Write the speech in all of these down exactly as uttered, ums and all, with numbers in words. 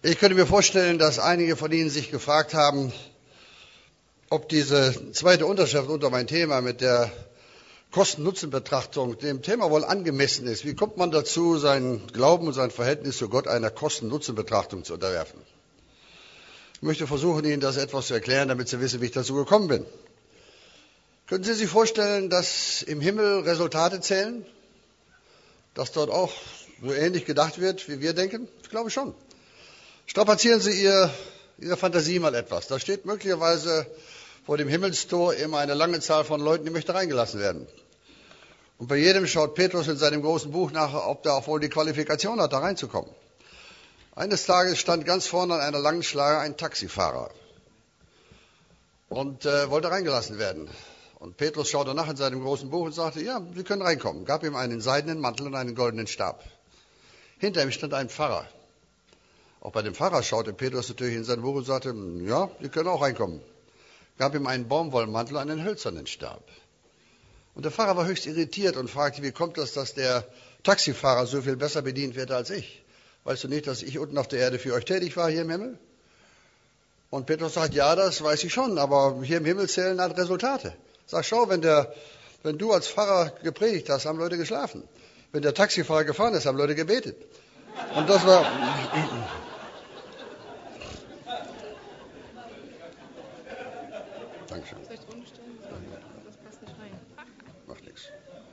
Ich könnte mir vorstellen, dass einige von Ihnen sich gefragt haben, ob diese zweite Unterschrift unter mein Thema mit der Kosten-Nutzen-Betrachtung dem Thema wohl angemessen ist. Wie kommt man dazu, seinen Glauben und sein Verhältnis zu Gott einer Kosten-Nutzen-Betrachtung zu unterwerfen? Ich möchte versuchen, Ihnen das etwas zu erklären, damit Sie wissen, wie ich dazu gekommen bin. Können Sie sich vorstellen, dass im Himmel Resultate zählen? Dass dort auch so ähnlich gedacht wird, wie wir denken? Ich glaube schon. Strapazieren Sie Ihr, Ihre Fantasie mal etwas. Da steht möglicherweise vor dem Himmelstor immer eine lange Zahl von Leuten, die möchte reingelassen werden. Und bei jedem schaut Petrus in seinem großen Buch nach, ob der auch wohl die Qualifikation hat, da reinzukommen. Eines Tages stand ganz vorne an einer langen Schlange ein Taxifahrer und äh, wollte reingelassen werden. Und Petrus schaute nach in seinem großen Buch und sagte, ja, Sie können reinkommen. Gab ihm einen seidenen Mantel und einen goldenen Stab. Hinter ihm stand ein Pfarrer. Auch bei dem Pfarrer schaute Petrus natürlich in sein Buch und sagte, ja, Sie können auch reinkommen. Gab ihm einen Baumwollmantel und einen hölzernen Stab. Und der Pfarrer war höchst irritiert und fragte, wie kommt das, dass der Taxifahrer so viel besser bedient wird als ich? Weißt du nicht, dass ich unten auf der Erde für euch tätig war, hier im Himmel? Und Petrus sagt, ja, das weiß ich schon, aber hier im Himmel zählen halt Resultate. Sag, schau, wenn, der, wenn du als Pfarrer gepredigt hast, haben Leute geschlafen. Wenn der Taxifahrer gefahren ist, haben Leute gebetet. Und das war... Dankeschön. Das passt nicht rein. Macht nichts.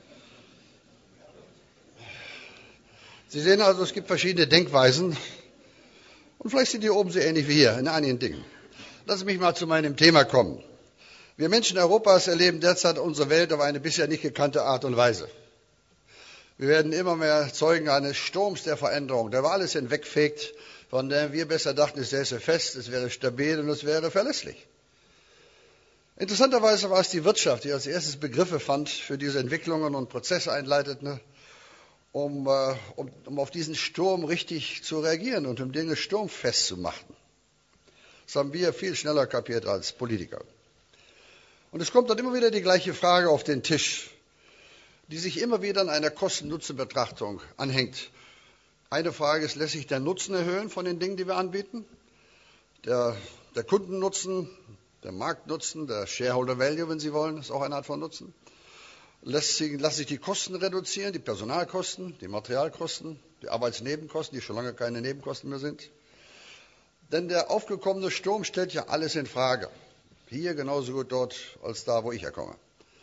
Sie sehen also, es gibt verschiedene Denkweisen. Und vielleicht sind die oben so ähnlich wie hier, in einigen Dingen. Lassen Sie mich mal zu meinem Thema kommen. Wir Menschen Europas erleben derzeit unsere Welt auf eine bisher nicht gekannte Art und Weise. Wir werden immer mehr Zeugen eines Sturms der Veränderung, der über alles hinwegfegt, von dem wir besser dachten, es säße fest, es wäre stabil und es wäre verlässlich. Interessanterweise war es die Wirtschaft, die als erstes Begriffe fand für diese Entwicklungen und Prozesse einleitete, um, um, um auf diesen Sturm richtig zu reagieren und um Dinge sturmfest zu machen. Das haben wir viel schneller kapiert als Politiker. Und es kommt dann immer wieder die gleiche Frage auf den Tisch, die sich immer wieder an einer Kosten-Nutzen-Betrachtung anhängt. Eine Frage ist, lässt sich der Nutzen erhöhen von den Dingen, die wir anbieten? Der, der Kundennutzen, der Marktnutzen, der Shareholder Value, wenn Sie wollen, ist auch eine Art von Nutzen. Lässt sich, lassen sich die Kosten reduzieren, die Personalkosten, die Materialkosten, die Arbeitsnebenkosten, die schon lange keine Nebenkosten mehr sind. Denn der aufgekommene Sturm stellt ja alles in Frage. Hier genauso gut dort als da, wo ich herkomme.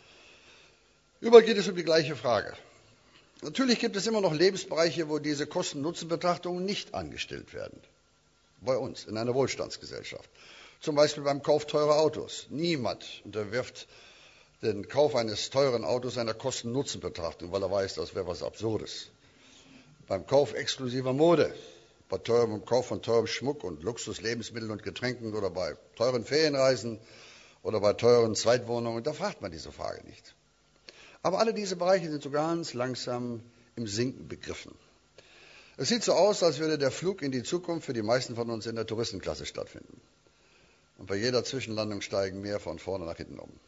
Überall geht es um die gleiche Frage. Natürlich gibt es immer noch Lebensbereiche, wo diese Kosten-Nutzen-Betrachtungen nicht angestellt werden. Bei uns, in einer Wohlstandsgesellschaft. Zum Beispiel beim Kauf teurer Autos. Niemand unterwirft den Kauf eines teuren Autos einer Kosten-Nutzen-Betrachtung, weil er weiß, das wäre was Absurdes. Beim Kauf exklusiver Mode, bei teurem Kauf von teurem Schmuck und Luxuslebensmitteln und Getränken oder bei teuren Ferienreisen oder bei teuren Zweitwohnungen, da fragt man diese Frage nicht. Aber alle diese Bereiche sind so ganz langsam im Sinken begriffen. Es sieht so aus, als würde der Flug in die Zukunft für die meisten von uns in der Touristenklasse stattfinden. Und bei jeder Zwischenlandung steigen mehr von vorne nach hinten um.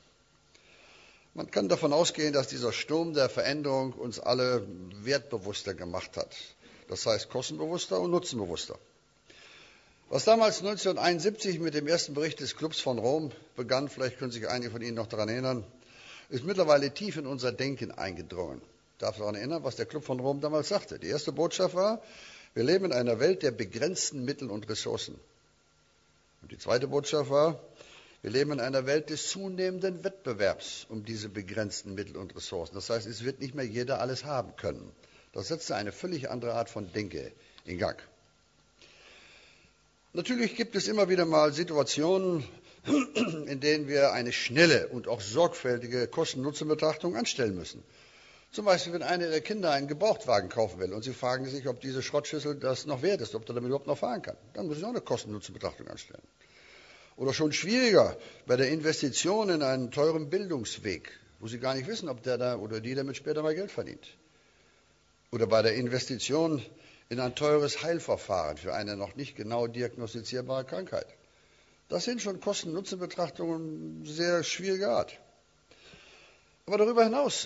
Man kann davon ausgehen, dass dieser Sturm der Veränderung uns alle wertbewusster gemacht hat. Das heißt kostenbewusster und nutzenbewusster. Was damals neunzehnhunderteinundsiebzig mit dem ersten Bericht des Clubs von Rom begann, vielleicht können sich einige von Ihnen noch daran erinnern, ist mittlerweile tief in unser Denken eingedrungen. Ich darf daran erinnern, was der Club von Rom damals sagte. Die erste Botschaft war, wir leben in einer Welt der begrenzten Mittel und Ressourcen. Und die zweite Botschaft war, wir leben in einer Welt des zunehmenden Wettbewerbs um diese begrenzten Mittel und Ressourcen. Das heißt, es wird nicht mehr jeder alles haben können. Das setzte eine völlig andere Art von Denke in Gang. Natürlich gibt es immer wieder mal Situationen, in denen wir eine schnelle und auch sorgfältige Kosten-Nutzen-Betrachtung anstellen müssen. Zum Beispiel, wenn einer der Kinder einen Gebrauchtwagen kaufen will und sie fragen sich, ob diese Schrottschüssel das noch wert ist, ob er damit überhaupt noch fahren kann. Dann muss ich auch eine Kosten-Nutzen-Betrachtung anstellen. Oder schon schwieriger, bei der Investition in einen teuren Bildungsweg, wo Sie gar nicht wissen, ob der da oder die damit später mal Geld verdient. Oder bei der Investition in ein teures Heilverfahren für eine noch nicht genau diagnostizierbare Krankheit. Das sind schon Kosten-Nutzen-Betrachtungen sehr schwieriger Art. Aber darüber hinaus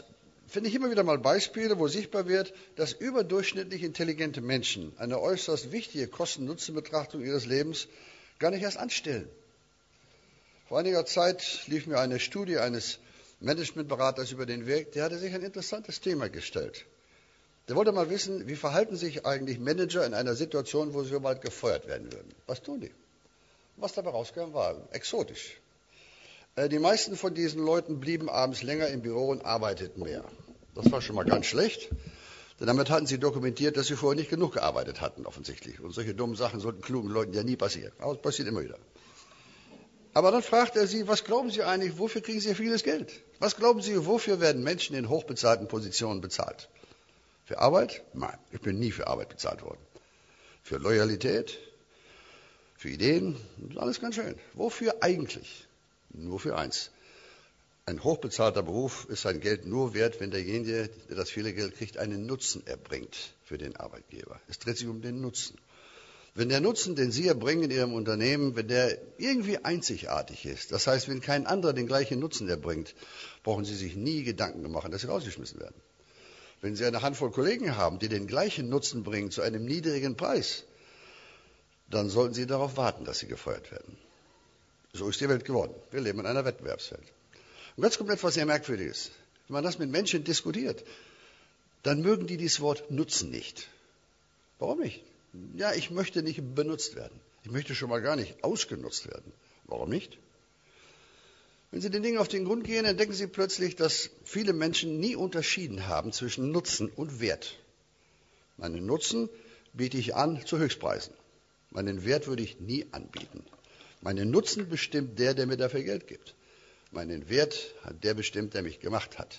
finde ich immer wieder mal Beispiele, wo sichtbar wird, dass überdurchschnittlich intelligente Menschen eine äußerst wichtige Kosten-Nutzen-Betrachtung ihres Lebens gar nicht erst anstellen. Vor einiger Zeit lief mir eine Studie eines Managementberaters über den Weg, der hatte sich ein interessantes Thema gestellt. Der wollte mal wissen, wie verhalten sich eigentlich Manager in einer Situation, wo sie bald gefeuert werden würden. Was tun die? Was dabei rauskam, war exotisch. Die meisten von diesen Leuten blieben abends länger im Büro und arbeiteten mehr. Das war schon mal ganz schlecht, denn damit hatten sie dokumentiert, dass sie vorher nicht genug gearbeitet hatten, offensichtlich. Und solche dummen Sachen sollten klugen Leuten ja nie passieren. Aber es passiert immer wieder. Aber dann fragt er sie, was glauben Sie eigentlich, wofür kriegen Sie vieles Geld? Was glauben Sie, wofür werden Menschen in hochbezahlten Positionen bezahlt? Für Arbeit? Nein, ich bin nie für Arbeit bezahlt worden. Für Loyalität? Für Ideen? Alles ganz schön. Wofür eigentlich? Nur für eins. Ein hochbezahlter Beruf ist sein Geld nur wert, wenn derjenige, der das viele Geld kriegt, einen Nutzen erbringt für den Arbeitgeber. Es dreht sich um den Nutzen. Wenn der Nutzen, den Sie erbringen in Ihrem Unternehmen, wenn der irgendwie einzigartig ist, das heißt, wenn kein anderer den gleichen Nutzen erbringt, brauchen Sie sich nie Gedanken machen, dass Sie rausgeschmissen werden. Wenn Sie eine Handvoll Kollegen haben, die den gleichen Nutzen bringen zu einem niedrigen Preis, dann sollten Sie darauf warten, dass Sie gefeuert werden. So ist die Welt geworden. Wir leben in einer Wettbewerbswelt. Und jetzt kommt etwas sehr Merkwürdiges. Wenn man das mit Menschen diskutiert, dann mögen die dieses Wort Nutzen nicht. Warum nicht? Ja, ich möchte nicht benutzt werden. Ich möchte schon mal gar nicht ausgenutzt werden. Warum nicht? Wenn Sie den Dingen auf den Grund gehen, entdecken Sie plötzlich, dass viele Menschen nie unterschieden haben zwischen Nutzen und Wert. Meinen Nutzen biete ich an zu Höchstpreisen. Meinen Wert würde ich nie anbieten. Meinen Nutzen bestimmt der, der mir dafür Geld gibt. Meinen Wert hat der bestimmt, der mich gemacht hat.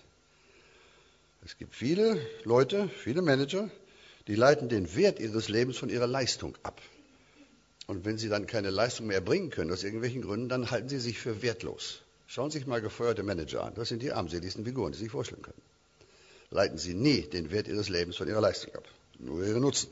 Es gibt viele Leute, viele Manager, die leiten den Wert ihres Lebens von ihrer Leistung ab. Und wenn sie dann keine Leistung mehr erbringen können, aus irgendwelchen Gründen, dann halten sie sich für wertlos. Schauen Sie sich mal gefeuerte Manager an. Das sind die armseligsten Figuren, die Sie sich vorstellen können. Leiten Sie nie den Wert Ihres Lebens von Ihrer Leistung ab, nur Ihren Nutzen.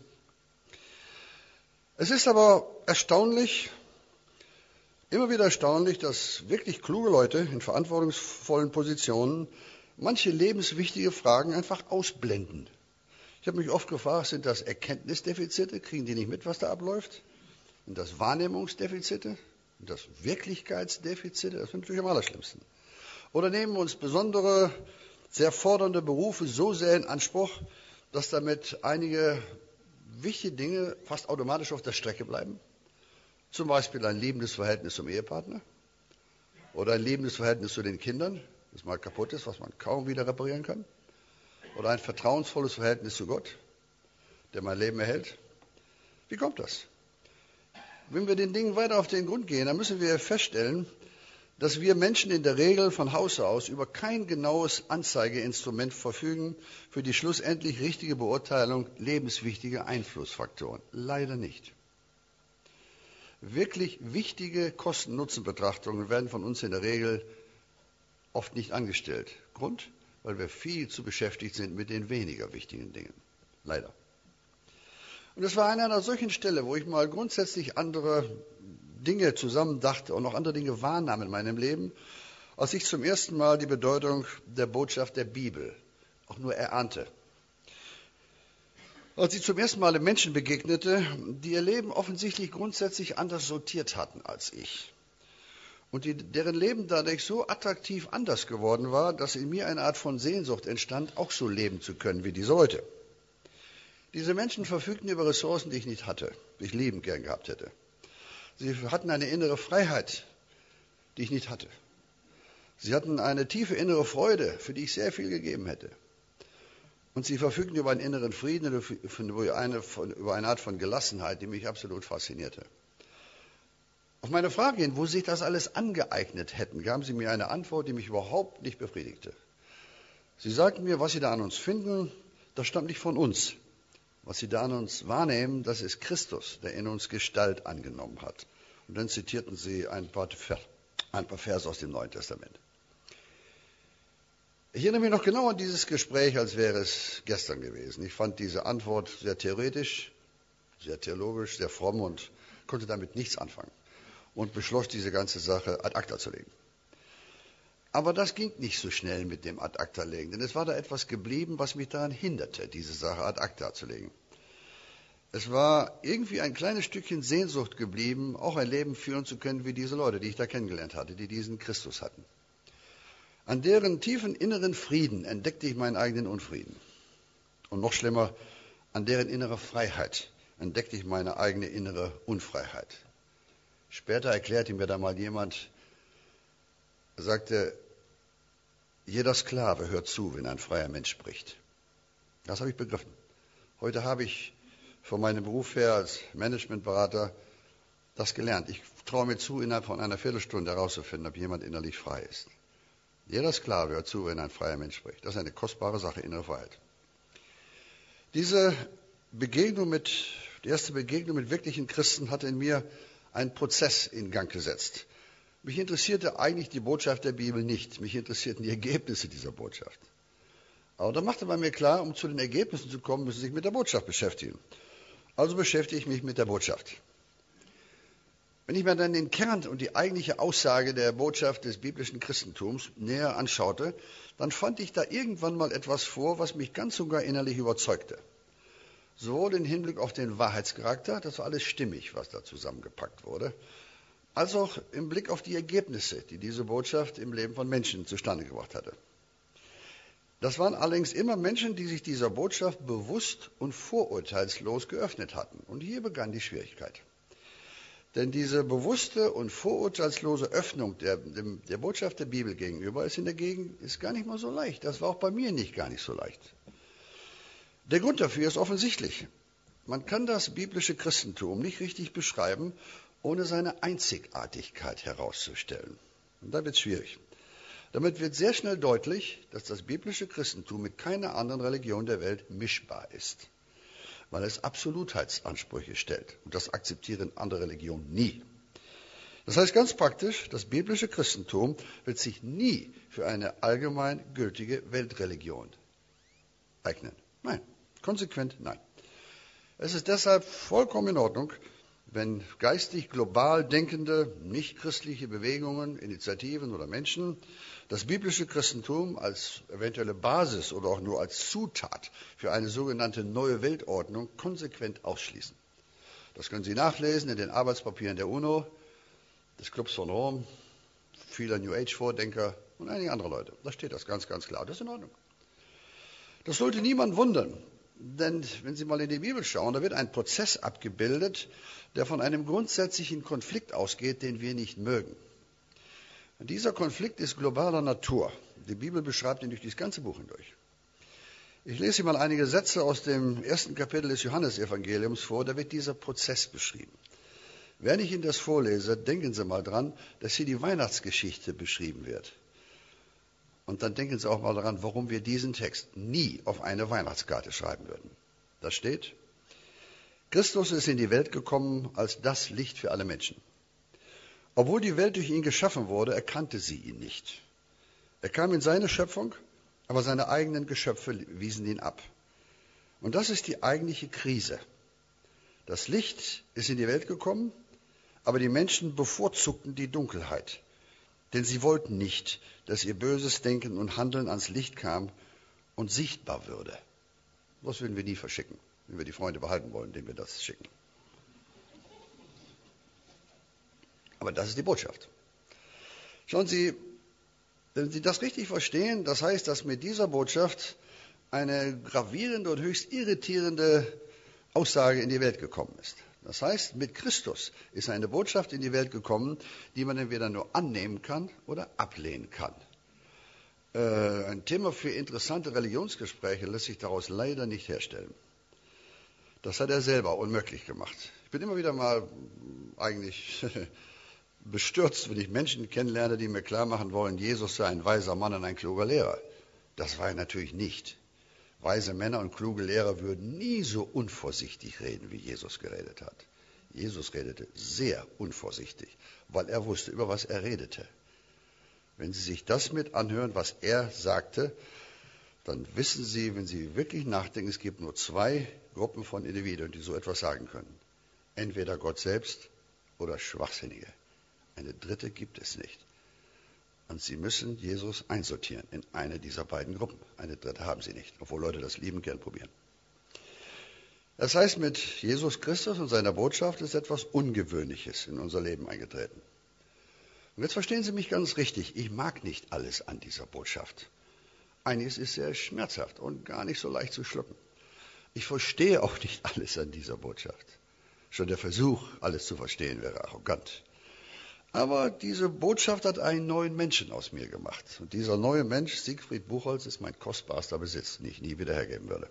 Es ist aber erstaunlich, immer wieder erstaunlich, dass wirklich kluge Leute in verantwortungsvollen Positionen manche lebenswichtige Fragen einfach ausblenden. Ich habe mich oft gefragt, sind das Erkenntnisdefizite? Kriegen die nicht mit, was da abläuft? Sind das Wahrnehmungsdefizite? Sind das Wirklichkeitsdefizite? Das sind natürlich am allerschlimmsten. Oder nehmen wir uns besondere, sehr fordernde Berufe so sehr in Anspruch, dass damit einige wichtige Dinge fast automatisch auf der Strecke bleiben? Zum Beispiel ein liebendes Verhältnis zum Ehepartner oder ein liebendes Verhältnis zu den Kindern, das mal kaputt ist, was man kaum wieder reparieren kann. Oder ein vertrauensvolles Verhältnis zu Gott, der mein Leben erhält. Wie kommt das? Wenn wir den Dingen weiter auf den Grund gehen, dann müssen wir feststellen, dass wir Menschen in der Regel von Haus aus über kein genaues Anzeigeinstrument verfügen für die schlussendlich richtige Beurteilung lebenswichtiger Einflussfaktoren. Leider nicht. Wirklich wichtige Kosten-Nutzen-Betrachtungen werden von uns in der Regel oft nicht angestellt. Grund? Weil wir viel zu beschäftigt sind mit den weniger wichtigen Dingen. Leider. Und es war an einer solchen Stelle, wo ich mal grundsätzlich andere Dinge zusammendachte und noch andere Dinge wahrnahm in meinem Leben, als ich zum ersten Mal die Bedeutung der Botschaft der Bibel auch nur erahnte. Als ich zum ersten Mal Menschen begegnete, die ihr Leben offensichtlich grundsätzlich anders sortiert hatten als ich. Und die, deren Leben dadurch so attraktiv anders geworden war, dass in mir eine Art von Sehnsucht entstand, auch so leben zu können wie diese Leute. Diese Menschen verfügten über Ressourcen, die ich nicht hatte, die ich liebend gern gehabt hätte. Sie hatten eine innere Freiheit, die ich nicht hatte. Sie hatten eine tiefe innere Freude, für die ich sehr viel gegeben hätte. Und sie verfügten über einen inneren Frieden, über eine, über eine Art von Gelassenheit, die mich absolut faszinierte. Auf meine Frage hin, wo sie sich das alles angeeignet hätten, gaben sie mir eine Antwort, die mich überhaupt nicht befriedigte. Sie sagten mir, was sie da an uns finden, das stammt nicht von uns. Was sie da an uns wahrnehmen, das ist Christus, der in uns Gestalt angenommen hat. Und dann zitierten sie ein paar, ein paar Verse aus dem Neuen Testament. Ich erinnere mich noch genau an dieses Gespräch, als wäre es gestern gewesen. Ich fand diese Antwort sehr theoretisch, sehr theologisch, sehr fromm und konnte damit nichts anfangen. Und beschloss, diese ganze Sache ad acta zu legen. Aber das ging nicht so schnell mit dem Ad acta legen, denn es war da etwas geblieben, was mich daran hinderte, diese Sache ad acta zu legen. Es war irgendwie ein kleines Stückchen Sehnsucht geblieben, auch ein Leben führen zu können wie diese Leute, die ich da kennengelernt hatte, die diesen Christus hatten. An deren tiefen inneren Frieden entdeckte ich meinen eigenen Unfrieden. Und noch schlimmer, an deren innerer Freiheit entdeckte ich meine eigene innere Unfreiheit. Später erklärte mir da mal jemand, er sagte, jeder Sklave hört zu, wenn ein freier Mensch spricht. Das habe ich begriffen. Heute habe ich von meinem Beruf her als Managementberater das gelernt. Ich traue mir zu, innerhalb von einer Viertelstunde herauszufinden, ob jemand innerlich frei ist. Jeder Sklave hört zu, wenn ein freier Mensch spricht. Das ist eine kostbare Sache, innere Freiheit. Diese Begegnung mit, die erste Begegnung mit wirklichen Christen hatte in mir einen Prozess in Gang gesetzt. Mich interessierte eigentlich die Botschaft der Bibel nicht. Mich interessierten die Ergebnisse dieser Botschaft. Aber da machte man mir klar, um zu den Ergebnissen zu kommen, müssen Sie sich mit der Botschaft beschäftigen. Also beschäftige ich mich mit der Botschaft. Wenn ich mir dann den Kern und die eigentliche Aussage der Botschaft des biblischen Christentums näher anschaute, dann fand ich da irgendwann mal etwas vor, was mich ganz sogar innerlich überzeugte. Sowohl im Hinblick auf den Wahrheitscharakter, das war alles stimmig, was da zusammengepackt wurde, als auch im Blick auf die Ergebnisse, die diese Botschaft im Leben von Menschen zustande gebracht hatte. Das waren allerdings immer Menschen, die sich dieser Botschaft bewusst und vorurteilslos geöffnet hatten. Und hier begann die Schwierigkeit. Denn diese bewusste und vorurteilslose Öffnung der, der Botschaft der Bibel gegenüber ist in der Gegend ist gar nicht mal so leicht. Das war auch bei mir nicht gar nicht so leicht. Der Grund dafür ist offensichtlich. Man kann das biblische Christentum nicht richtig beschreiben, ohne seine Einzigartigkeit herauszustellen. Und da wird es schwierig. Damit wird sehr schnell deutlich, dass das biblische Christentum mit keiner anderen Religion der Welt mischbar ist, weil es Absolutheitsansprüche stellt. Und das akzeptieren andere Religionen nie. Das heißt ganz praktisch, das biblische Christentum wird sich nie für eine allgemein gültige Weltreligion eignen. Nein, konsequent nein. Es ist deshalb vollkommen in Ordnung, wenn geistig global denkende, nicht-christliche Bewegungen, Initiativen oder Menschen das biblische Christentum als eventuelle Basis oder auch nur als Zutat für eine sogenannte neue Weltordnung konsequent ausschließen. Das können Sie nachlesen in den Arbeitspapieren der UNO, des Clubs von Rom, vieler New Age-Vordenker und einigen anderer Leute. Da steht das ganz, ganz klar. Das ist in Ordnung. Das sollte niemand wundern. Denn wenn Sie mal in die Bibel schauen, da wird ein Prozess abgebildet, der von einem grundsätzlichen Konflikt ausgeht, den wir nicht mögen. Und dieser Konflikt ist globaler Natur. Die Bibel beschreibt ihn durch das ganze Buch hindurch. Ich lese Ihnen mal einige Sätze aus dem ersten Kapitel des Johannesevangeliums vor, da wird dieser Prozess beschrieben. Während ich Ihnen das vorlese, denken Sie mal dran, dass hier die Weihnachtsgeschichte beschrieben wird. Und dann denken Sie auch mal daran, warum wir diesen Text nie auf eine Weihnachtskarte schreiben würden. Da steht, Christus ist in die Welt gekommen als das Licht für alle Menschen. Obwohl die Welt durch ihn geschaffen wurde, erkannte sie ihn nicht. Er kam in seine Schöpfung, aber seine eigenen Geschöpfe wiesen ihn ab. Und das ist die eigentliche Krise. Das Licht ist in die Welt gekommen, aber die Menschen bevorzugten die Dunkelheit. Denn sie wollten nicht, dass ihr böses Denken und Handeln ans Licht kam und sichtbar würde. Das würden wir nie verschicken, wenn wir die Freunde behalten wollen, denen wir das schicken. Aber das ist die Botschaft. Schauen Sie, wenn Sie das richtig verstehen, das heißt, dass mit dieser Botschaft eine gravierende und höchst irritierende Aussage in die Welt gekommen ist. Das heißt, mit Christus ist eine Botschaft in die Welt gekommen, die man entweder nur annehmen kann oder ablehnen kann. Äh, ein Thema für interessante Religionsgespräche lässt sich daraus leider nicht herstellen. Das hat er selber unmöglich gemacht. Ich bin immer wieder mal eigentlich bestürzt, wenn ich Menschen kennenlerne, die mir klar machen wollen, Jesus sei ein weiser Mann und ein kluger Lehrer. Das war er natürlich nicht. Weise Männer und kluge Lehrer würden nie so unvorsichtig reden, wie Jesus geredet hat. Jesus redete sehr unvorsichtig, weil er wusste, über was er redete. Wenn Sie sich das mit anhören, was er sagte, dann wissen Sie, wenn Sie wirklich nachdenken, es gibt nur zwei Gruppen von Individuen, die so etwas sagen können. Entweder Gott selbst oder Schwachsinnige. Eine dritte gibt es nicht. Und Sie müssen Jesus einsortieren in eine dieser beiden Gruppen. Eine dritte haben Sie nicht, obwohl Leute das lieben gern probieren. Das heißt, mit Jesus Christus und seiner Botschaft ist etwas Ungewöhnliches in unser Leben eingetreten. Und jetzt verstehen Sie mich ganz richtig. Ich mag nicht alles an dieser Botschaft. Einiges ist sehr schmerzhaft und gar nicht so leicht zu schlucken. Ich verstehe auch nicht alles an dieser Botschaft. Schon der Versuch, alles zu verstehen, wäre arrogant. Aber diese Botschaft hat einen neuen Menschen aus mir gemacht. Und dieser neue Mensch, Siegfried Buchholz, ist mein kostbarster Besitz, den ich nie wieder hergeben würde.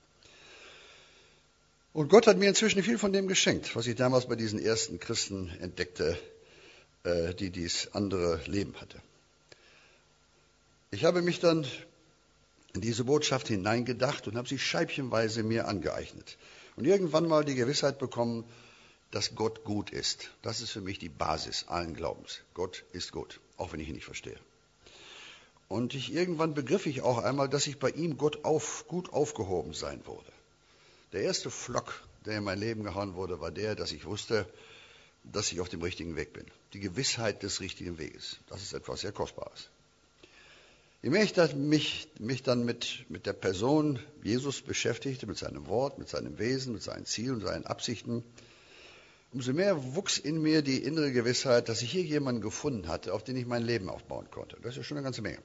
Und Gott hat mir inzwischen viel von dem geschenkt, was ich damals bei diesen ersten Christen entdeckte, die dies andere Leben hatte. Ich habe mich dann in diese Botschaft hineingedacht und habe sie scheibchenweise mir angeeignet. Und irgendwann mal die Gewissheit bekommen, dass Gott gut ist. Das ist für mich die Basis allen Glaubens. Gott ist gut, auch wenn ich ihn nicht verstehe. Und ich, irgendwann begriff ich auch einmal, dass ich bei ihm Gott auf, gut aufgehoben sein würde. Der erste Flock, der in mein Leben gehauen wurde, war der, dass ich wusste, dass ich auf dem richtigen Weg bin. Die Gewissheit des richtigen Weges. Das ist etwas sehr Kostbares. Je mehr ich mich, mich dann mit, mit der Person Jesus beschäftigte, mit seinem Wort, mit seinem Wesen, mit seinen Zielen, seinen Absichten, umso mehr wuchs in mir die innere Gewissheit, dass ich hier jemanden gefunden hatte, auf den ich mein Leben aufbauen konnte. Das ist ja schon eine ganze Menge.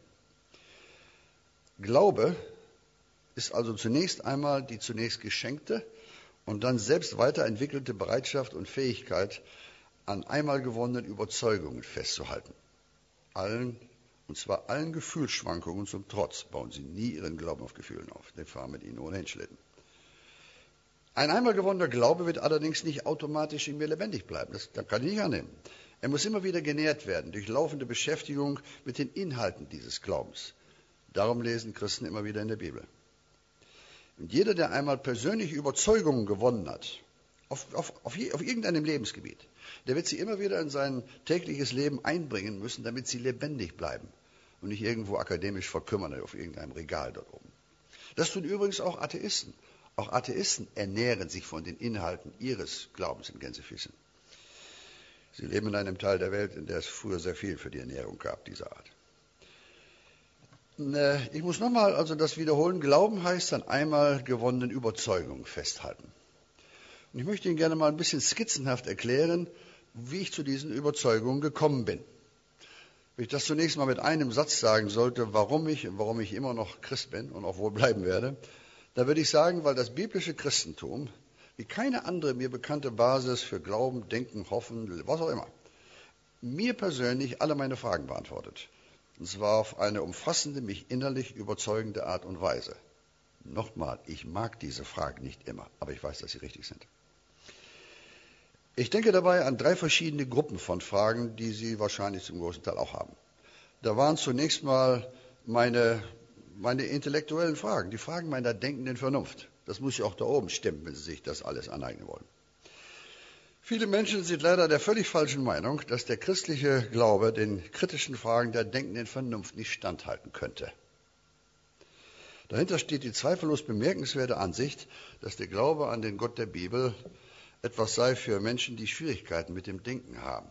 Glaube ist also zunächst einmal die zunächst geschenkte und dann selbst weiterentwickelte Bereitschaft und Fähigkeit, an einmal gewonnenen Überzeugungen festzuhalten. Allen, und zwar allen Gefühlsschwankungen zum Trotz, bauen Sie nie Ihren Glauben auf Gefühlen auf. Den fahren mit Ihnen ohnehin Schlitten. Ein einmal gewonnener Glaube wird allerdings nicht automatisch in mir lebendig bleiben. Das, das kann ich nicht annehmen. Er muss immer wieder genährt werden durch laufende Beschäftigung mit den Inhalten dieses Glaubens. Darum lesen Christen immer wieder in der Bibel. Und jeder, der einmal persönliche Überzeugungen gewonnen hat, auf, auf, auf, je, auf irgendeinem Lebensgebiet, der wird sie immer wieder in sein tägliches Leben einbringen müssen, damit sie lebendig bleiben und nicht irgendwo akademisch verkümmern auf irgendeinem Regal dort oben. Das tun übrigens auch Atheisten. Auch Atheisten ernähren sich von den Inhalten ihres Glaubens in Gänsefüßchen. Sie leben in einem Teil der Welt, in der es früher sehr viel für die Ernährung gab, dieser Art. Ich muss nochmal also das wiederholen. Glauben heißt an einmal gewonnenen Überzeugungen festhalten. Und ich möchte Ihnen gerne mal ein bisschen skizzenhaft erklären, wie ich zu diesen Überzeugungen gekommen bin. Wenn ich das zunächst mal mit einem Satz sagen sollte, warum ich und warum ich immer noch Christ bin und auch wohl bleiben werde, dann würde ich sagen, weil das biblische Christentum wie keine andere mir bekannte Basis für Glauben, Denken, Hoffen, was auch immer, mir persönlich alle meine Fragen beantwortet. Und zwar auf eine umfassende, mich innerlich überzeugende Art und Weise. Nochmal, ich mag diese Fragen nicht immer, aber ich weiß, dass sie richtig sind. Ich denke dabei an drei verschiedene Gruppen von Fragen, die Sie wahrscheinlich zum großen Teil auch haben. Da waren zunächst mal meine, meine intellektuellen Fragen, die Fragen meiner denkenden Vernunft. Das muss ja auch da oben stimmen, wenn Sie sich das alles aneignen wollen. Viele Menschen sind leider der völlig falschen Meinung, dass der christliche Glaube den kritischen Fragen der denkenden Vernunft nicht standhalten könnte. Dahinter steht die zweifellos bemerkenswerte Ansicht, dass der Glaube an den Gott der Bibel etwas sei für Menschen, die Schwierigkeiten mit dem Denken haben.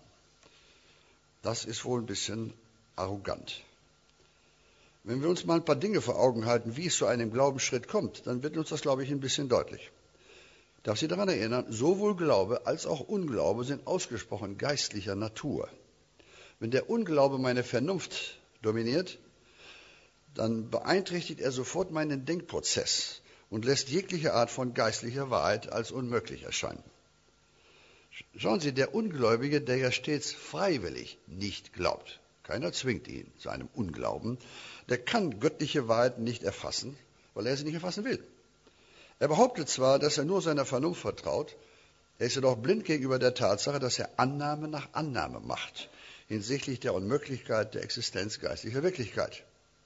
Das ist wohl ein bisschen arrogant. Wenn wir uns mal ein paar Dinge vor Augen halten, wie es zu einem Glaubensschritt kommt, dann wird uns das, glaube ich, ein bisschen deutlich. Ich darf Sie daran erinnern, sowohl Glaube als auch Unglaube sind ausgesprochen geistlicher Natur. Wenn der Unglaube meine Vernunft dominiert, dann beeinträchtigt er sofort meinen Denkprozess und lässt jegliche Art von geistlicher Wahrheit als unmöglich erscheinen. Schauen Sie, der Ungläubige, der ja stets freiwillig nicht glaubt, keiner zwingt ihn zu einem Unglauben, der kann göttliche Wahrheiten nicht erfassen, weil er sie nicht erfassen will. Er behauptet zwar, dass er nur seiner Vernunft vertraut, er ist jedoch blind gegenüber der Tatsache, dass er Annahme nach Annahme macht, hinsichtlich der Unmöglichkeit der Existenz geistlicher Wirklichkeit.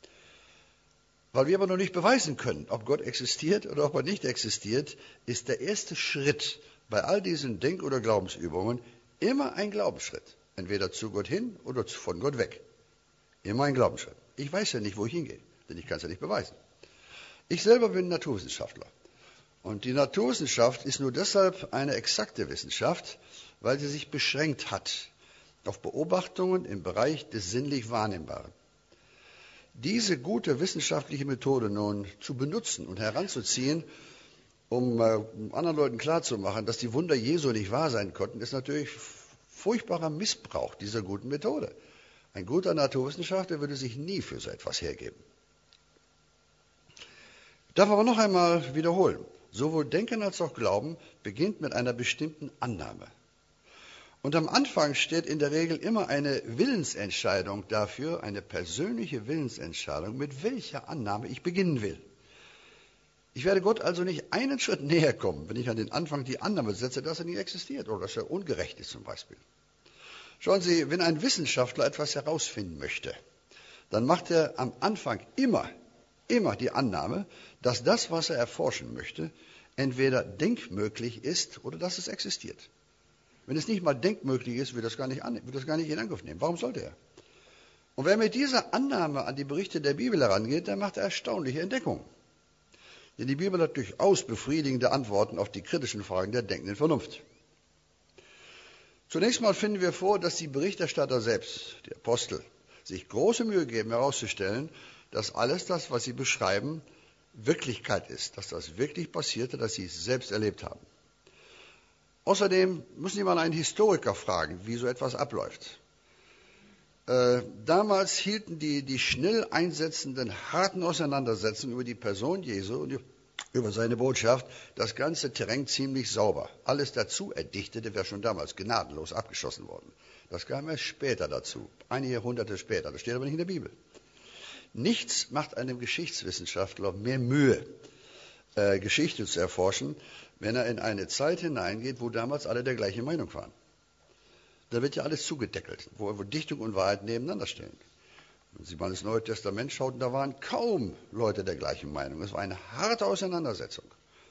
Weil wir aber noch nicht beweisen können, ob Gott existiert oder ob er nicht existiert, ist der erste Schritt bei all diesen Denk- oder Glaubensübungen immer ein Glaubensschritt. Entweder zu Gott hin oder von Gott weg. Immer ein Glaubensschritt. Ich weiß ja nicht, wo ich hingehe, denn ich kann es ja nicht beweisen. Ich selber bin Naturwissenschaftler. Und die Naturwissenschaft ist nur deshalb eine exakte Wissenschaft, weil sie sich beschränkt hat auf Beobachtungen im Bereich des sinnlich Wahrnehmbaren. Diese gute wissenschaftliche Methode nun zu benutzen und heranzuziehen, um, äh, um anderen Leuten klarzumachen, dass die Wunder Jesu nicht wahr sein konnten, ist natürlich furchtbarer Missbrauch dieser guten Methode. Ein guter Naturwissenschaftler würde sich nie für so etwas hergeben. Ich darf aber noch einmal wiederholen, sowohl Denken als auch Glauben beginnt mit einer bestimmten Annahme. Und am Anfang steht in der Regel immer eine Willensentscheidung dafür, eine persönliche Willensentscheidung, mit welcher Annahme ich beginnen will. Ich werde Gott also nicht einen Schritt näher kommen, wenn ich an den Anfang die Annahme setze, dass er nicht existiert oder dass er ungerecht ist zum Beispiel. Schauen Sie, wenn ein Wissenschaftler etwas herausfinden möchte, dann macht er am Anfang immer, immer die Annahme, dass das, was er erforschen möchte, entweder denkmöglich ist oder dass es existiert. Wenn es nicht mal denkmöglich ist, wird das gar nicht, an, wird das gar nicht in Angriff nehmen. Warum sollte er? Und wer mit dieser Annahme an die Berichte der Bibel herangeht, der macht erstaunliche Entdeckungen. Denn die Bibel hat durchaus befriedigende Antworten auf die kritischen Fragen der denkenden Vernunft. Zunächst mal finden wir vor, dass die Berichterstatter selbst, die Apostel, sich große Mühe geben, herauszustellen, dass alles das, was sie beschreiben, Wirklichkeit ist, dass das wirklich passierte, dass sie es selbst erlebt haben. Außerdem müssen Sie mal einen Historiker fragen, wie so etwas abläuft. Äh, damals hielten die, die schnell einsetzenden, harten Auseinandersetzungen über die Person Jesu und über seine Botschaft das ganze Terrain ziemlich sauber. Alles dazu Erdichtete wäre schon damals gnadenlos abgeschossen worden. Das kam erst später dazu, einige Jahrhunderte später. Das steht aber nicht in der Bibel. Nichts macht einem Geschichtswissenschaftler mehr Mühe, äh, Geschichte zu erforschen, wenn er in eine Zeit hineingeht, wo damals alle der gleichen Meinung waren. Da wird ja alles zugedeckelt, wo, wo Dichtung und Wahrheit nebeneinander stehen. Wenn Sie mal ins Neue Testament schauten, da waren kaum Leute der gleichen Meinung. Es war eine harte Auseinandersetzung.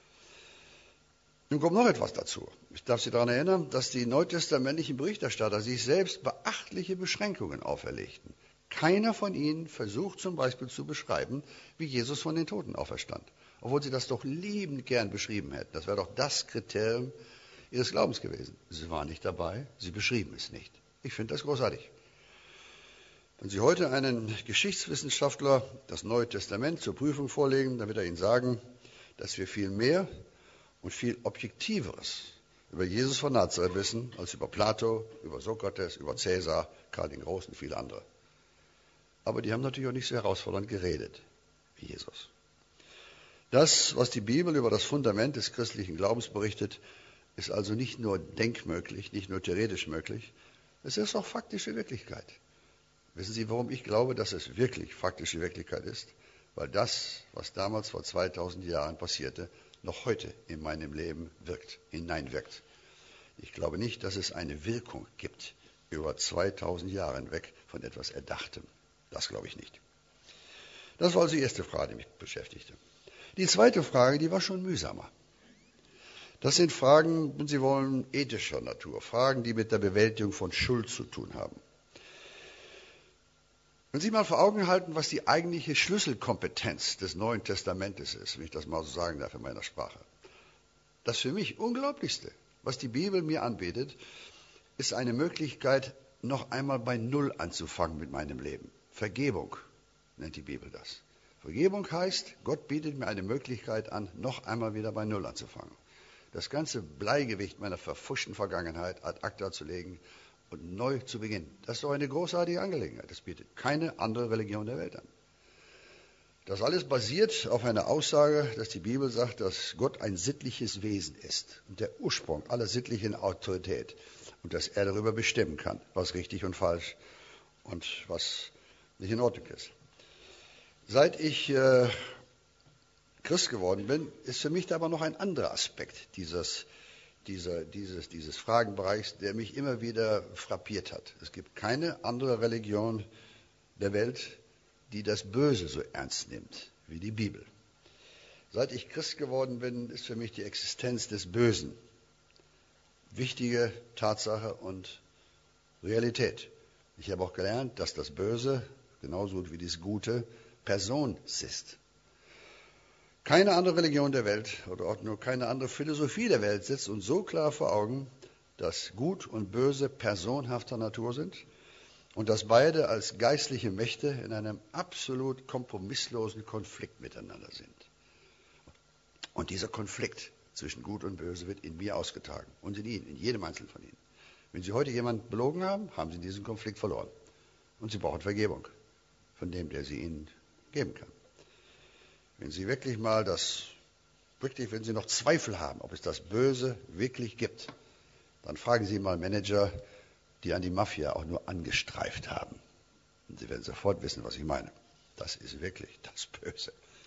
Nun kommt noch etwas dazu. Ich darf Sie daran erinnern, dass die neutestamentlichen Berichterstatter sich selbst beachtliche Beschränkungen auferlegten. Keiner von ihnen versucht zum Beispiel zu beschreiben, wie Jesus von den Toten auferstand. Obwohl sie das doch liebend gern beschrieben hätten. Das wäre doch das Kriterium ihres Glaubens gewesen. Sie waren nicht dabei, sie beschrieben es nicht. Ich finde das großartig. Wenn Sie heute einen Geschichtswissenschaftler das Neue Testament zur Prüfung vorlegen, dann wird er Ihnen sagen, dass wir viel mehr und viel Objektiveres über Jesus von Nazareth wissen, als über Plato, über Sokrates, über Cäsar, Karl den Großen und viele andere. Aber die haben natürlich auch nicht so herausfordernd geredet wie Jesus. Das, was die Bibel über das Fundament des christlichen Glaubens berichtet, ist also nicht nur denkmöglich, nicht nur theoretisch möglich, es ist auch faktische Wirklichkeit. Wissen Sie, warum ich glaube, dass es wirklich faktische Wirklichkeit ist? Weil das, was damals vor zweitausend Jahren passierte, noch heute in meinem Leben wirkt, hineinwirkt. Ich glaube nicht, dass es eine Wirkung gibt über zweitausend Jahre hinweg von etwas Erdachtem. Das glaube ich nicht. Das war also die erste Frage, die mich beschäftigte. Die zweite Frage, die war schon mühsamer. Das sind Fragen, wenn Sie wollen, ethischer Natur. Fragen, die mit der Bewältigung von Schuld zu tun haben. Wenn Sie mal vor Augen halten, was die eigentliche Schlüsselkompetenz des Neuen Testamentes ist, wenn ich das mal so sagen darf in meiner Sprache. Das für mich Unglaublichste, was die Bibel mir anbietet, ist eine Möglichkeit, noch einmal bei Null anzufangen mit meinem Leben. Vergebung nennt die Bibel das. Vergebung heißt, Gott bietet mir eine Möglichkeit an, noch einmal wieder bei Null anzufangen. Das ganze Bleigewicht meiner verpfuschten Vergangenheit ad acta zu legen und neu zu beginnen. Das ist doch eine großartige Angelegenheit. Das bietet keine andere Religion der Welt an. Das alles basiert auf einer Aussage, dass die Bibel sagt, dass Gott ein sittliches Wesen ist und der Ursprung aller sittlichen Autorität und dass er darüber bestimmen kann, was richtig und falsch und was nicht in Ordnung ist. Seit ich äh, Christ geworden bin, ist für mich da aber noch ein anderer Aspekt dieses, dieser, dieses, dieses Fragenbereichs, der mich immer wieder frappiert hat. Es gibt keine andere Religion der Welt, die das Böse so ernst nimmt wie die Bibel. Seit ich Christ geworden bin, ist für mich die Existenz des Bösen wichtige Tatsache und Realität. Ich habe auch gelernt, dass das Böse, genauso wie das Gute, Person ist. Keine andere Religion der Welt oder auch nur keine andere Philosophie der Welt setzt uns so klar vor Augen, dass Gut und Böse personhafter Natur sind und dass beide als geistliche Mächte in einem absolut kompromisslosen Konflikt miteinander sind. Und dieser Konflikt zwischen Gut und Böse wird in mir ausgetragen und in Ihnen, in jedem Einzelnen von Ihnen. Wenn Sie heute jemanden belogen haben, haben Sie diesen Konflikt verloren. Und Sie brauchen Vergebung von dem, der sie Ihnen geben kann. Wenn Sie wirklich mal das, wirklich, wenn Sie noch Zweifel haben, ob es das Böse wirklich gibt, dann fragen Sie mal Manager, die an die Mafia auch nur angestreift haben. Und Sie werden sofort wissen, was ich meine. Das ist wirklich das Böse.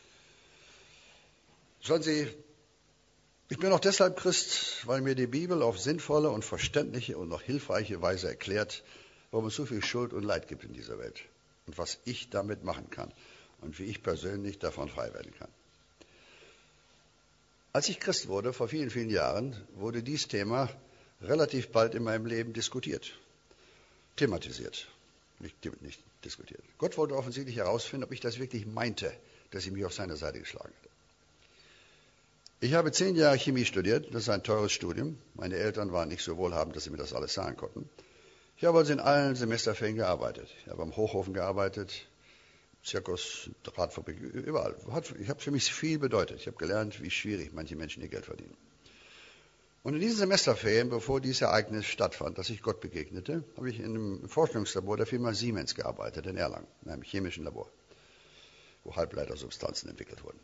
Schauen Sie, ich bin auch deshalb Christ, weil mir die Bibel auf sinnvolle und verständliche und noch hilfreiche Weise erklärt, warum es so viel Schuld und Leid gibt in dieser Welt und was ich damit machen kann und wie ich persönlich davon frei werden kann. Als ich Christ wurde, vor vielen, vielen Jahren, wurde dieses Thema relativ bald in meinem Leben diskutiert, thematisiert, nicht, nicht diskutiert. Gott wollte offensichtlich herausfinden, ob ich das wirklich meinte, dass ich mich auf seine Seite geschlagen hatte. Ich habe zehn Jahre Chemie studiert, das ist ein teures Studium. Meine Eltern waren nicht so wohlhabend, dass sie mir das alles zahlen konnten. Ich habe also in allen Semesterferien gearbeitet. Ich habe am Hochofen gearbeitet, Zirkus, Radfabrik, überall. Ich habe für mich viel bedeutet. Ich habe gelernt, wie schwierig manche Menschen ihr Geld verdienen. Und in diesen Semesterferien, bevor dieses Ereignis stattfand, dass ich Gott begegnete, habe ich in einem Forschungslabor der Firma Siemens gearbeitet, in Erlangen, in einem chemischen Labor, wo Halbleitersubstanzen entwickelt wurden.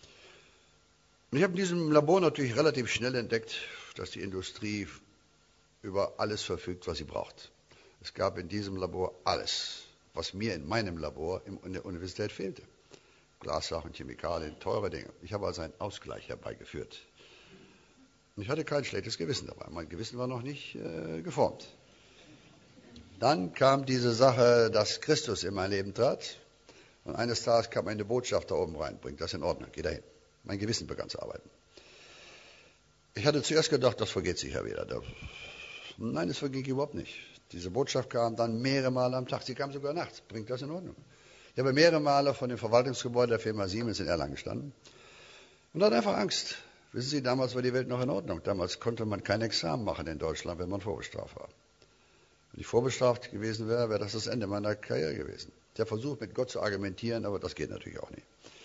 Und ich habe in diesem Labor natürlich relativ schnell entdeckt, dass die Industrie über alles verfügt, was sie braucht. Es gab in diesem Labor alles, was mir in meinem Labor in der Universität fehlte. Glassachen, Chemikalien, teure Dinge. Ich habe also einen Ausgleich herbeigeführt. Und ich hatte kein schlechtes Gewissen dabei. Mein Gewissen war noch nicht äh, geformt. Dann kam diese Sache, dass Christus in mein Leben trat. Und eines Tages kam eine Botschaft da oben rein. Bringt das in Ordnung, geh dahin. Mein Gewissen begann zu arbeiten. Ich hatte zuerst gedacht, das vergeht sicher wieder. Nein, es verging überhaupt nicht. Diese Botschaft kam dann mehrere Male am Tag. Sie kam sogar nachts. Bringt das in Ordnung? Ich habe mehrere Male von dem Verwaltungsgebäude der Firma Siemens in Erlangen gestanden und hatte einfach Angst. Wissen Sie, damals war die Welt noch in Ordnung. Damals konnte man kein Examen machen in Deutschland, wenn man vorbestraft war. Wenn ich vorbestraft gewesen wäre, wäre das das Ende meiner Karriere gewesen. Ich habe versucht, mit Gott zu argumentieren, aber das geht natürlich auch nicht.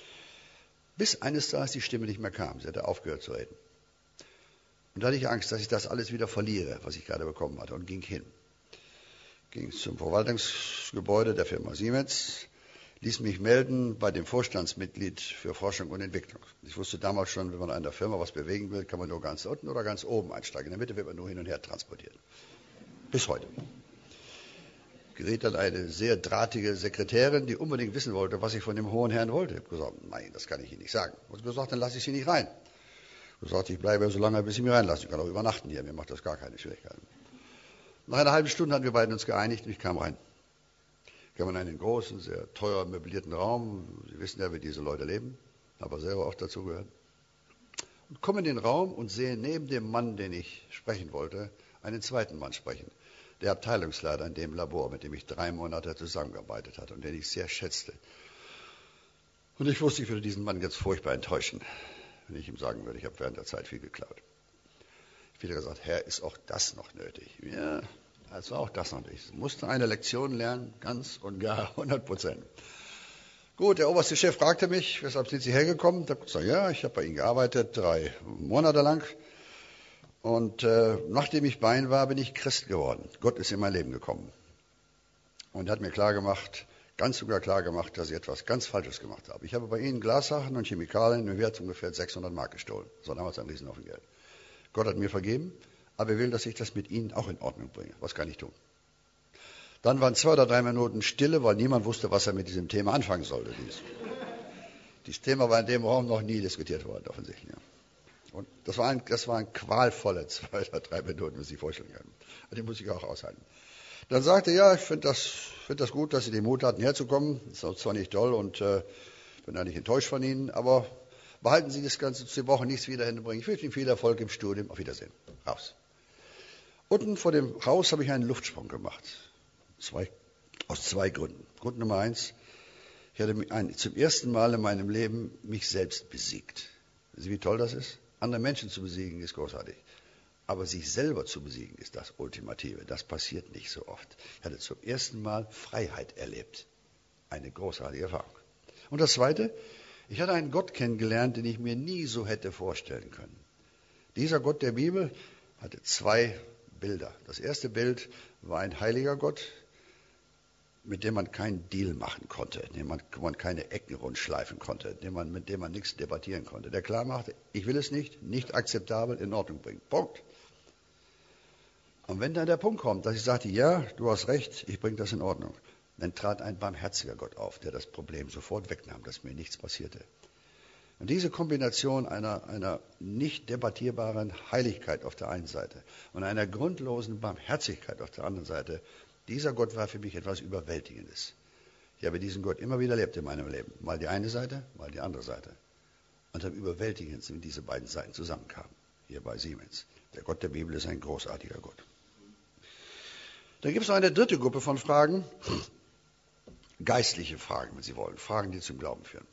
Bis eines Tages die Stimme nicht mehr kam. Sie hatte aufgehört zu reden. Und da hatte ich Angst, dass ich das alles wieder verliere, was ich gerade bekommen hatte, und ging hin. Ging zum Verwaltungsgebäude der Firma Siemens, ließ mich melden bei dem Vorstandsmitglied für Forschung und Entwicklung. Ich wusste damals schon, wenn man an der Firma was bewegen will, kann man nur ganz unten oder ganz oben einsteigen. In der Mitte wird man nur hin und her transportiert. Bis heute. Gerät dann eine sehr drahtige Sekretärin, die unbedingt wissen wollte, was ich von dem hohen Herrn wollte. Ich habe gesagt, nein, das kann ich Ihnen nicht sagen. Ich habe gesagt, dann lasse ich Sie nicht rein. Ich habe gesagt, ich bleibe so lange, bis Sie mich reinlassen. Ich kann auch übernachten hier, mir macht das gar keine Schwierigkeiten. Nach einer halben Stunde hatten wir beiden uns geeinigt und ich kam rein. Ich kam in einen großen, sehr teuer möblierten Raum. Sie wissen ja, wie diese Leute leben. Habe selber auch dazu gehört. Und komme in den Raum und sehe neben dem Mann, den ich sprechen wollte, einen zweiten Mann sprechen. Der Abteilungsleiter in dem Labor, mit dem ich drei Monate zusammengearbeitet hatte und den ich sehr schätzte. Und ich wusste, ich würde diesen Mann jetzt furchtbar enttäuschen, wenn ich ihm sagen würde, ich habe während der Zeit viel geklaut. Ich habe gesagt, Herr, ist auch das noch nötig? Ja, es war auch das noch nötig. Ich musste eine Lektion lernen, ganz und gar, hundert Prozent. Gut, der oberste Chef fragte mich, weshalb sind Sie hergekommen? Ich habe gesagt, ja, ich habe bei Ihnen gearbeitet, drei Monate lang. Und äh, nachdem ich bei Ihnen war, bin ich Christ geworden. Gott ist in mein Leben gekommen. Und hat mir klar gemacht, ganz sogar klar gemacht, dass ich etwas ganz Falsches gemacht habe. Ich habe bei Ihnen Glassachen und Chemikalien im Wert ungefähr sechshundert Mark gestohlen. Das war damals ein Riesenhaufen Geld. Gott hat mir vergeben, aber er will, dass ich das mit Ihnen auch in Ordnung bringe. Was kann ich tun? Dann waren zwei oder drei Minuten Stille, weil niemand wusste, was er mit diesem Thema anfangen sollte. Dies. Dieses Thema war in dem Raum noch nie diskutiert worden, offensichtlich. Ja. Und das waren, das waren qualvolle zwei oder drei Minuten, wie Sie sich vorstellen können. Die muss ich auch aushalten. Dann sagte er, ja, ich finde das, find das gut, dass Sie den Mut hatten, herzukommen. Das ist zwar nicht toll und äh, bin eigentlich enttäuscht von Ihnen, aber behalten Sie das Ganze, Sie brauchen nichts wieder hinbringen. Ich wünsche Ihnen viel Erfolg im Studium. Auf Wiedersehen. Raus. Unten vor dem Haus habe ich einen Luftsprung gemacht. Zwei, aus zwei Gründen. Grund Nummer eins, ich hatte ein, zum ersten Mal in meinem Leben mich selbst besiegt. Wissen Sie, wie toll das ist? Andere Menschen zu besiegen, ist großartig. Aber sich selber zu besiegen ist das Ultimative. Das passiert nicht so oft. Ich hatte zum ersten Mal Freiheit erlebt. Eine großartige Erfahrung. Und das Zweite, ich hatte einen Gott kennengelernt, den ich mir nie so hätte vorstellen können. Dieser Gott der Bibel hatte zwei Bilder. Das erste Bild war ein heiliger Gott, mit dem man keinen Deal machen konnte, mit dem man, man keine Ecken rundschleifen konnte, mit dem, man, mit dem man nichts debattieren konnte. Der klar machte, ich will es nicht, nicht akzeptabel, in Ordnung bringen. Punkt. Und wenn dann der Punkt kommt, dass ich sagte, ja, du hast recht, ich bringe das in Ordnung, dann trat ein barmherziger Gott auf, der das Problem sofort wegnahm, dass mir nichts passierte. Und diese Kombination einer, einer nicht debattierbaren Heiligkeit auf der einen Seite und einer grundlosen Barmherzigkeit auf der anderen Seite, dieser Gott war für mich etwas Überwältigendes. Ich habe diesen Gott immer wieder erlebt in meinem Leben. Mal die eine Seite, mal die andere Seite. Und am überwältigendsten, wenn diese beiden Seiten zusammenkamen. Hier bei Siemens. Der Gott der Bibel ist ein großartiger Gott. Dann gibt es noch eine dritte Gruppe von Fragen. Geistliche Fragen, wenn Sie wollen. Fragen, die zum Glauben führen.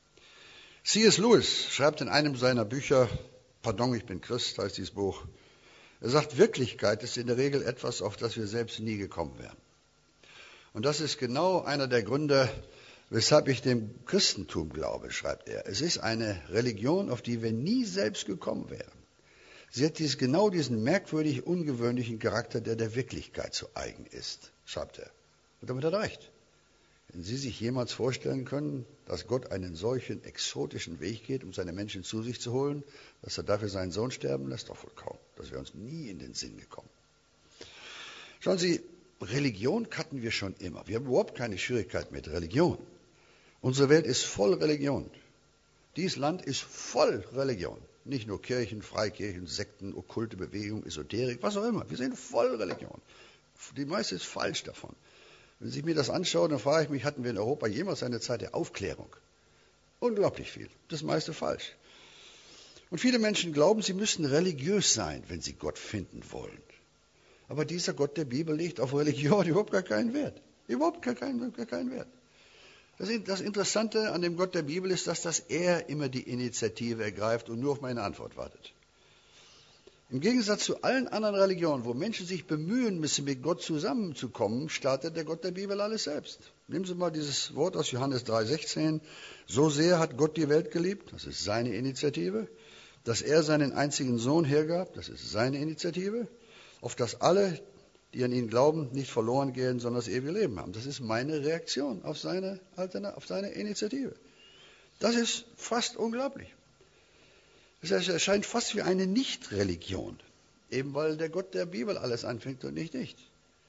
C S Lewis schreibt in einem seiner Bücher, Pardon, ich bin Christ, heißt dieses Buch, er sagt, Wirklichkeit ist in der Regel etwas, auf das wir selbst nie gekommen wären. Und das ist genau einer der Gründe, weshalb ich dem Christentum glaube, schreibt er. Es ist eine Religion, auf die wir nie selbst gekommen wären. Sie hat dies, genau diesen merkwürdig ungewöhnlichen Charakter, der der Wirklichkeit zu eigen ist, schreibt er. Und damit hat er recht. Wenn Sie sich jemals vorstellen können, dass Gott einen solchen exotischen Weg geht, um seine Menschen zu sich zu holen, dass er dafür seinen Sohn sterben lässt, doch wohl kaum. Das wäre uns nie in den Sinn gekommen. Schauen Sie, Religion hatten wir schon immer. Wir haben überhaupt keine Schwierigkeit mit Religion. Unsere Welt ist voll Religion. Dieses Land ist voll Religion. Nicht nur Kirchen, Freikirchen, Sekten, okkulte Bewegung, Esoterik, was auch immer. Wir sind voll Religion. Die meiste ist falsch davon. Wenn Sie mir das anschauen, dann frage ich mich, hatten wir in Europa jemals eine Zeit der Aufklärung? Unglaublich viel. Das meiste falsch. Und viele Menschen glauben, sie müssen religiös sein, wenn sie Gott finden wollen. Aber dieser Gott der Bibel legt auf Religion überhaupt gar keinen Wert. Überhaupt gar keinen, gar keinen Wert. Das, das Interessante an dem Gott der Bibel ist, dass das er immer die Initiative ergreift und nur auf meine Antwort wartet. Im Gegensatz zu allen anderen Religionen, wo Menschen sich bemühen müssen, mit Gott zusammenzukommen, startet der Gott der Bibel alles selbst. Nehmen Sie mal dieses Wort aus Johannes drei sechzehn. So sehr hat Gott die Welt geliebt, das ist seine Initiative, dass er seinen einzigen Sohn hergab, das ist seine Initiative, auf dass alle, die an ihn glauben, nicht verloren gehen, sondern das ewige Leben haben. Das ist meine Reaktion auf seine, auf seine Initiative. Das ist fast unglaublich. Es erscheint fast wie eine Nicht-Religion, eben weil der Gott der Bibel alles anfängt und nicht nicht.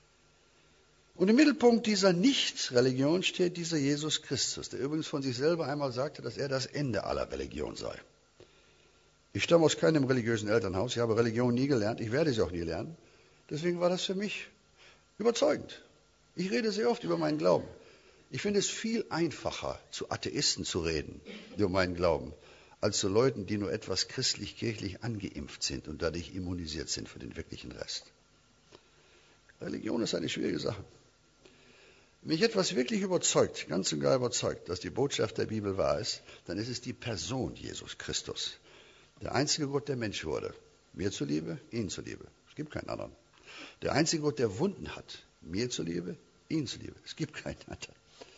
Und im Mittelpunkt dieser Nicht-Religion steht dieser Jesus Christus, der übrigens von sich selber einmal sagte, dass er das Ende aller Religion sei. Ich stamme aus keinem religiösen Elternhaus, ich habe Religion nie gelernt, ich werde sie auch nie lernen. Deswegen war das für mich überzeugend. Ich rede sehr oft über meinen Glauben. Ich finde es viel einfacher, zu Atheisten zu reden über meinen Glauben, als zu Leuten, die nur etwas christlich-kirchlich angeimpft sind und dadurch immunisiert sind für den wirklichen Rest. Religion ist eine schwierige Sache. Wenn mich etwas wirklich überzeugt, ganz und gar überzeugt, dass die Botschaft der Bibel wahr ist, dann ist es die Person Jesus Christus. Der einzige Gott, der Mensch wurde. Mir zuliebe, ihn zuliebe. Es gibt keinen anderen. Der einzige Gott, der Wunden hat. Mir zuliebe, ihn zuliebe. Es gibt keinen anderen.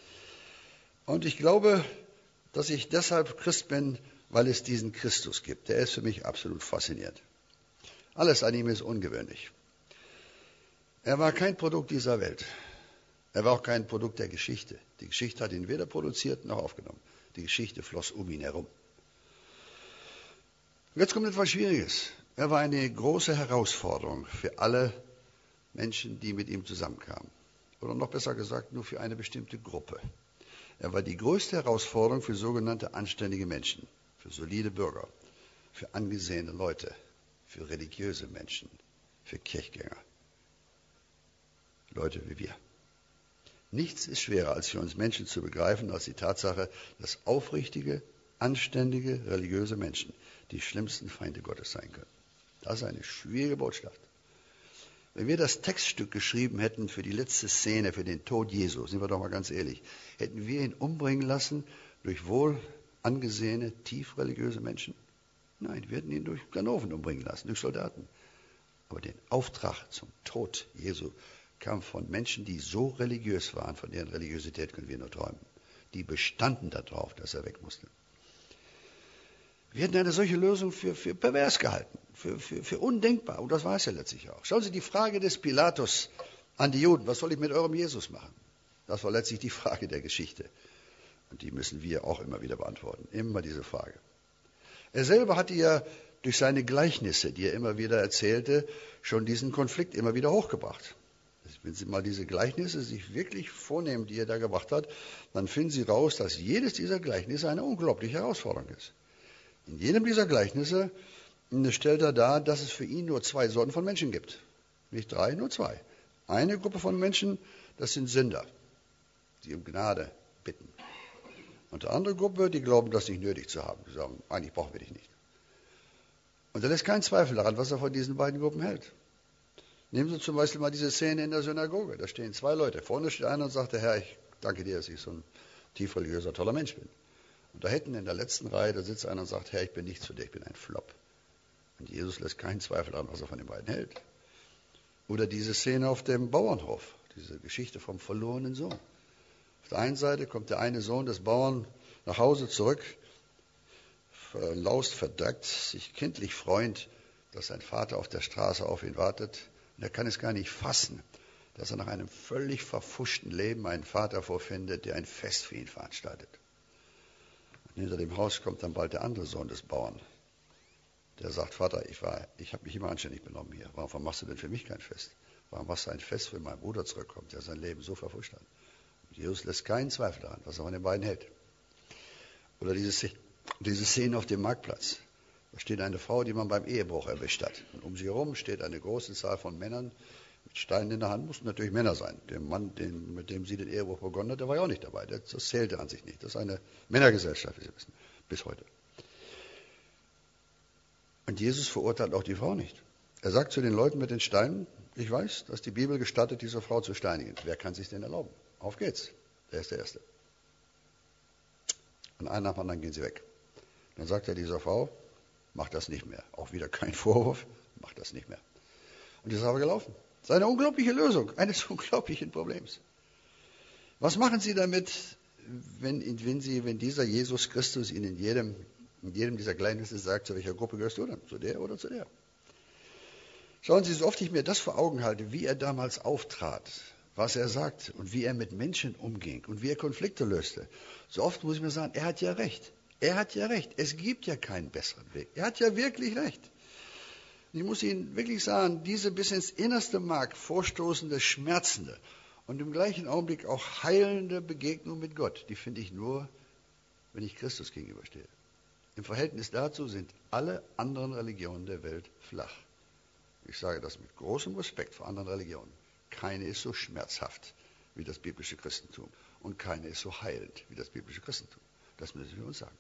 Und ich glaube, dass ich deshalb Christ bin, weil es diesen Christus gibt. Der ist für mich absolut faszinierend. Alles an ihm ist ungewöhnlich. Er war kein Produkt dieser Welt. Er war auch kein Produkt der Geschichte. Die Geschichte hat ihn weder produziert noch aufgenommen. Die Geschichte floss um ihn herum. Und jetzt kommt etwas Schwieriges. Er war eine große Herausforderung für alle Menschen, die mit ihm zusammenkamen. Oder noch besser gesagt, nur für eine bestimmte Gruppe. Er war die größte Herausforderung für sogenannte anständige Menschen, für solide Bürger, für angesehene Leute, für religiöse Menschen, für Kirchgänger. Leute wie wir. Nichts ist schwerer, als für uns Menschen zu begreifen, als die Tatsache, dass aufrichtige, anständige, religiöse Menschen die schlimmsten Feinde Gottes sein können. Das ist eine schwierige Botschaft. Wenn wir das Textstück geschrieben hätten für die letzte Szene, für den Tod Jesu, sind wir doch mal ganz ehrlich, hätten wir ihn umbringen lassen durch wohl angesehene, tief religiöse Menschen? Nein, wir hätten ihn durch Ganoven umbringen lassen, durch Soldaten. Aber der Auftrag zum Tod Jesu kam von Menschen, die so religiös waren, von deren Religiosität können wir nur träumen. Die bestanden darauf, dass er weg musste. Wir hätten eine solche Lösung für, für pervers gehalten, für, für, für undenkbar. Und das war es ja letztlich auch. Schauen Sie, die Frage des Pilatus an die Juden, was soll ich mit eurem Jesus machen? Das war letztlich die Frage der Geschichte. Und die müssen wir auch immer wieder beantworten. Immer diese Frage. Er selber hatte ja durch seine Gleichnisse, die er immer wieder erzählte, schon diesen Konflikt immer wieder hochgebracht. Wenn Sie mal diese Gleichnisse sich wirklich vornehmen, die er da gebracht hat, dann finden Sie raus, dass jedes dieser Gleichnisse eine unglaubliche Herausforderung ist. In jedem dieser Gleichnisse stellt er dar, dass es für ihn nur zwei Sorten von Menschen gibt. Nicht drei, nur zwei. Eine Gruppe von Menschen, das sind Sünder, die um Gnade bitten. Und die andere Gruppe, die glauben, das nicht nötig zu haben. Die sagen, eigentlich brauchen wir dich nicht. Und er lässt keinen Zweifel daran, was er von diesen beiden Gruppen hält. Nehmen Sie zum Beispiel mal diese Szene in der Synagoge. Da stehen zwei Leute. Vorne steht einer und sagt, Herr, ich danke dir, dass ich so ein tief religiöser, toller Mensch bin. Und da hinten in der letzten Reihe, da sitzt einer und sagt, Herr, ich bin nichts für dich, ich bin ein Flop. Und Jesus lässt keinen Zweifel daran, was er von den beiden hält. Oder diese Szene auf dem Bauernhof, diese Geschichte vom verlorenen Sohn. Auf der einen Seite kommt der eine Sohn des Bauern nach Hause zurück, verlaust, verdreckt, sich kindlich freuend, dass sein Vater auf der Straße auf ihn wartet. Und er kann es gar nicht fassen, dass er nach einem völlig verpfuschten Leben einen Vater vorfindet, der ein Fest für ihn veranstaltet. Und hinter dem Haus kommt dann bald der andere Sohn des Bauern, der sagt, Vater, ich, war, ich habe mich immer anständig benommen hier. Warum machst du denn für mich kein Fest? Warum machst du ein Fest, wenn mein Bruder zurückkommt, der sein Leben so verpfuscht hat? Und Jesus lässt keinen Zweifel daran, was er von den beiden hält. Oder diese, diese Szene auf dem Marktplatz. Da steht eine Frau, die man beim Ehebruch erwischt hat. Und um sie herum steht eine große Zahl von Männern mit Steinen in der Hand. Mussten natürlich Männer sein. Der Mann, den, mit dem sie den Ehebruch begonnen hat, der war ja auch nicht dabei. Das, das zählte an sich nicht. Das ist eine Männergesellschaft, wie Sie wissen, bis heute. Und Jesus verurteilt auch die Frau nicht. Er sagt zu den Leuten mit den Steinen, ich weiß, dass die Bibel gestattet, diese Frau zu steinigen. Wer kann sich denn erlauben? Auf geht's. Der ist der Erste. Und einen nach dem anderen gehen sie weg. Dann sagt er dieser Frau, mach das nicht mehr. Auch wieder kein Vorwurf, mach das nicht mehr. Und das ist aber gelaufen. Das ist eine unglaubliche Lösung eines unglaublichen Problems. Was machen Sie damit, wenn, wenn, Sie, wenn dieser Jesus Christus Ihnen in jedem, in jedem dieser Gleichnisse sagt, zu welcher Gruppe gehörst du dann? Zu der oder zu der? Schauen Sie, so oft ich mir das vor Augen halte, wie er damals auftrat, was er sagte und wie er mit Menschen umging und wie er Konflikte löste, so oft muss ich mir sagen, er hat ja recht. Er hat ja recht. Es gibt ja keinen besseren Weg. Er hat ja wirklich recht. Ich muss Ihnen wirklich sagen, diese bis ins innerste Mark vorstoßende, schmerzende und im gleichen Augenblick auch heilende Begegnung mit Gott, die finde ich nur, wenn ich Christus gegenüberstehe. Im Verhältnis dazu sind alle anderen Religionen der Welt flach. Ich sage das mit großem Respekt vor anderen Religionen. Keine ist so schmerzhaft wie das biblische Christentum und keine ist so heilend wie das biblische Christentum. Das müssen wir uns sagen.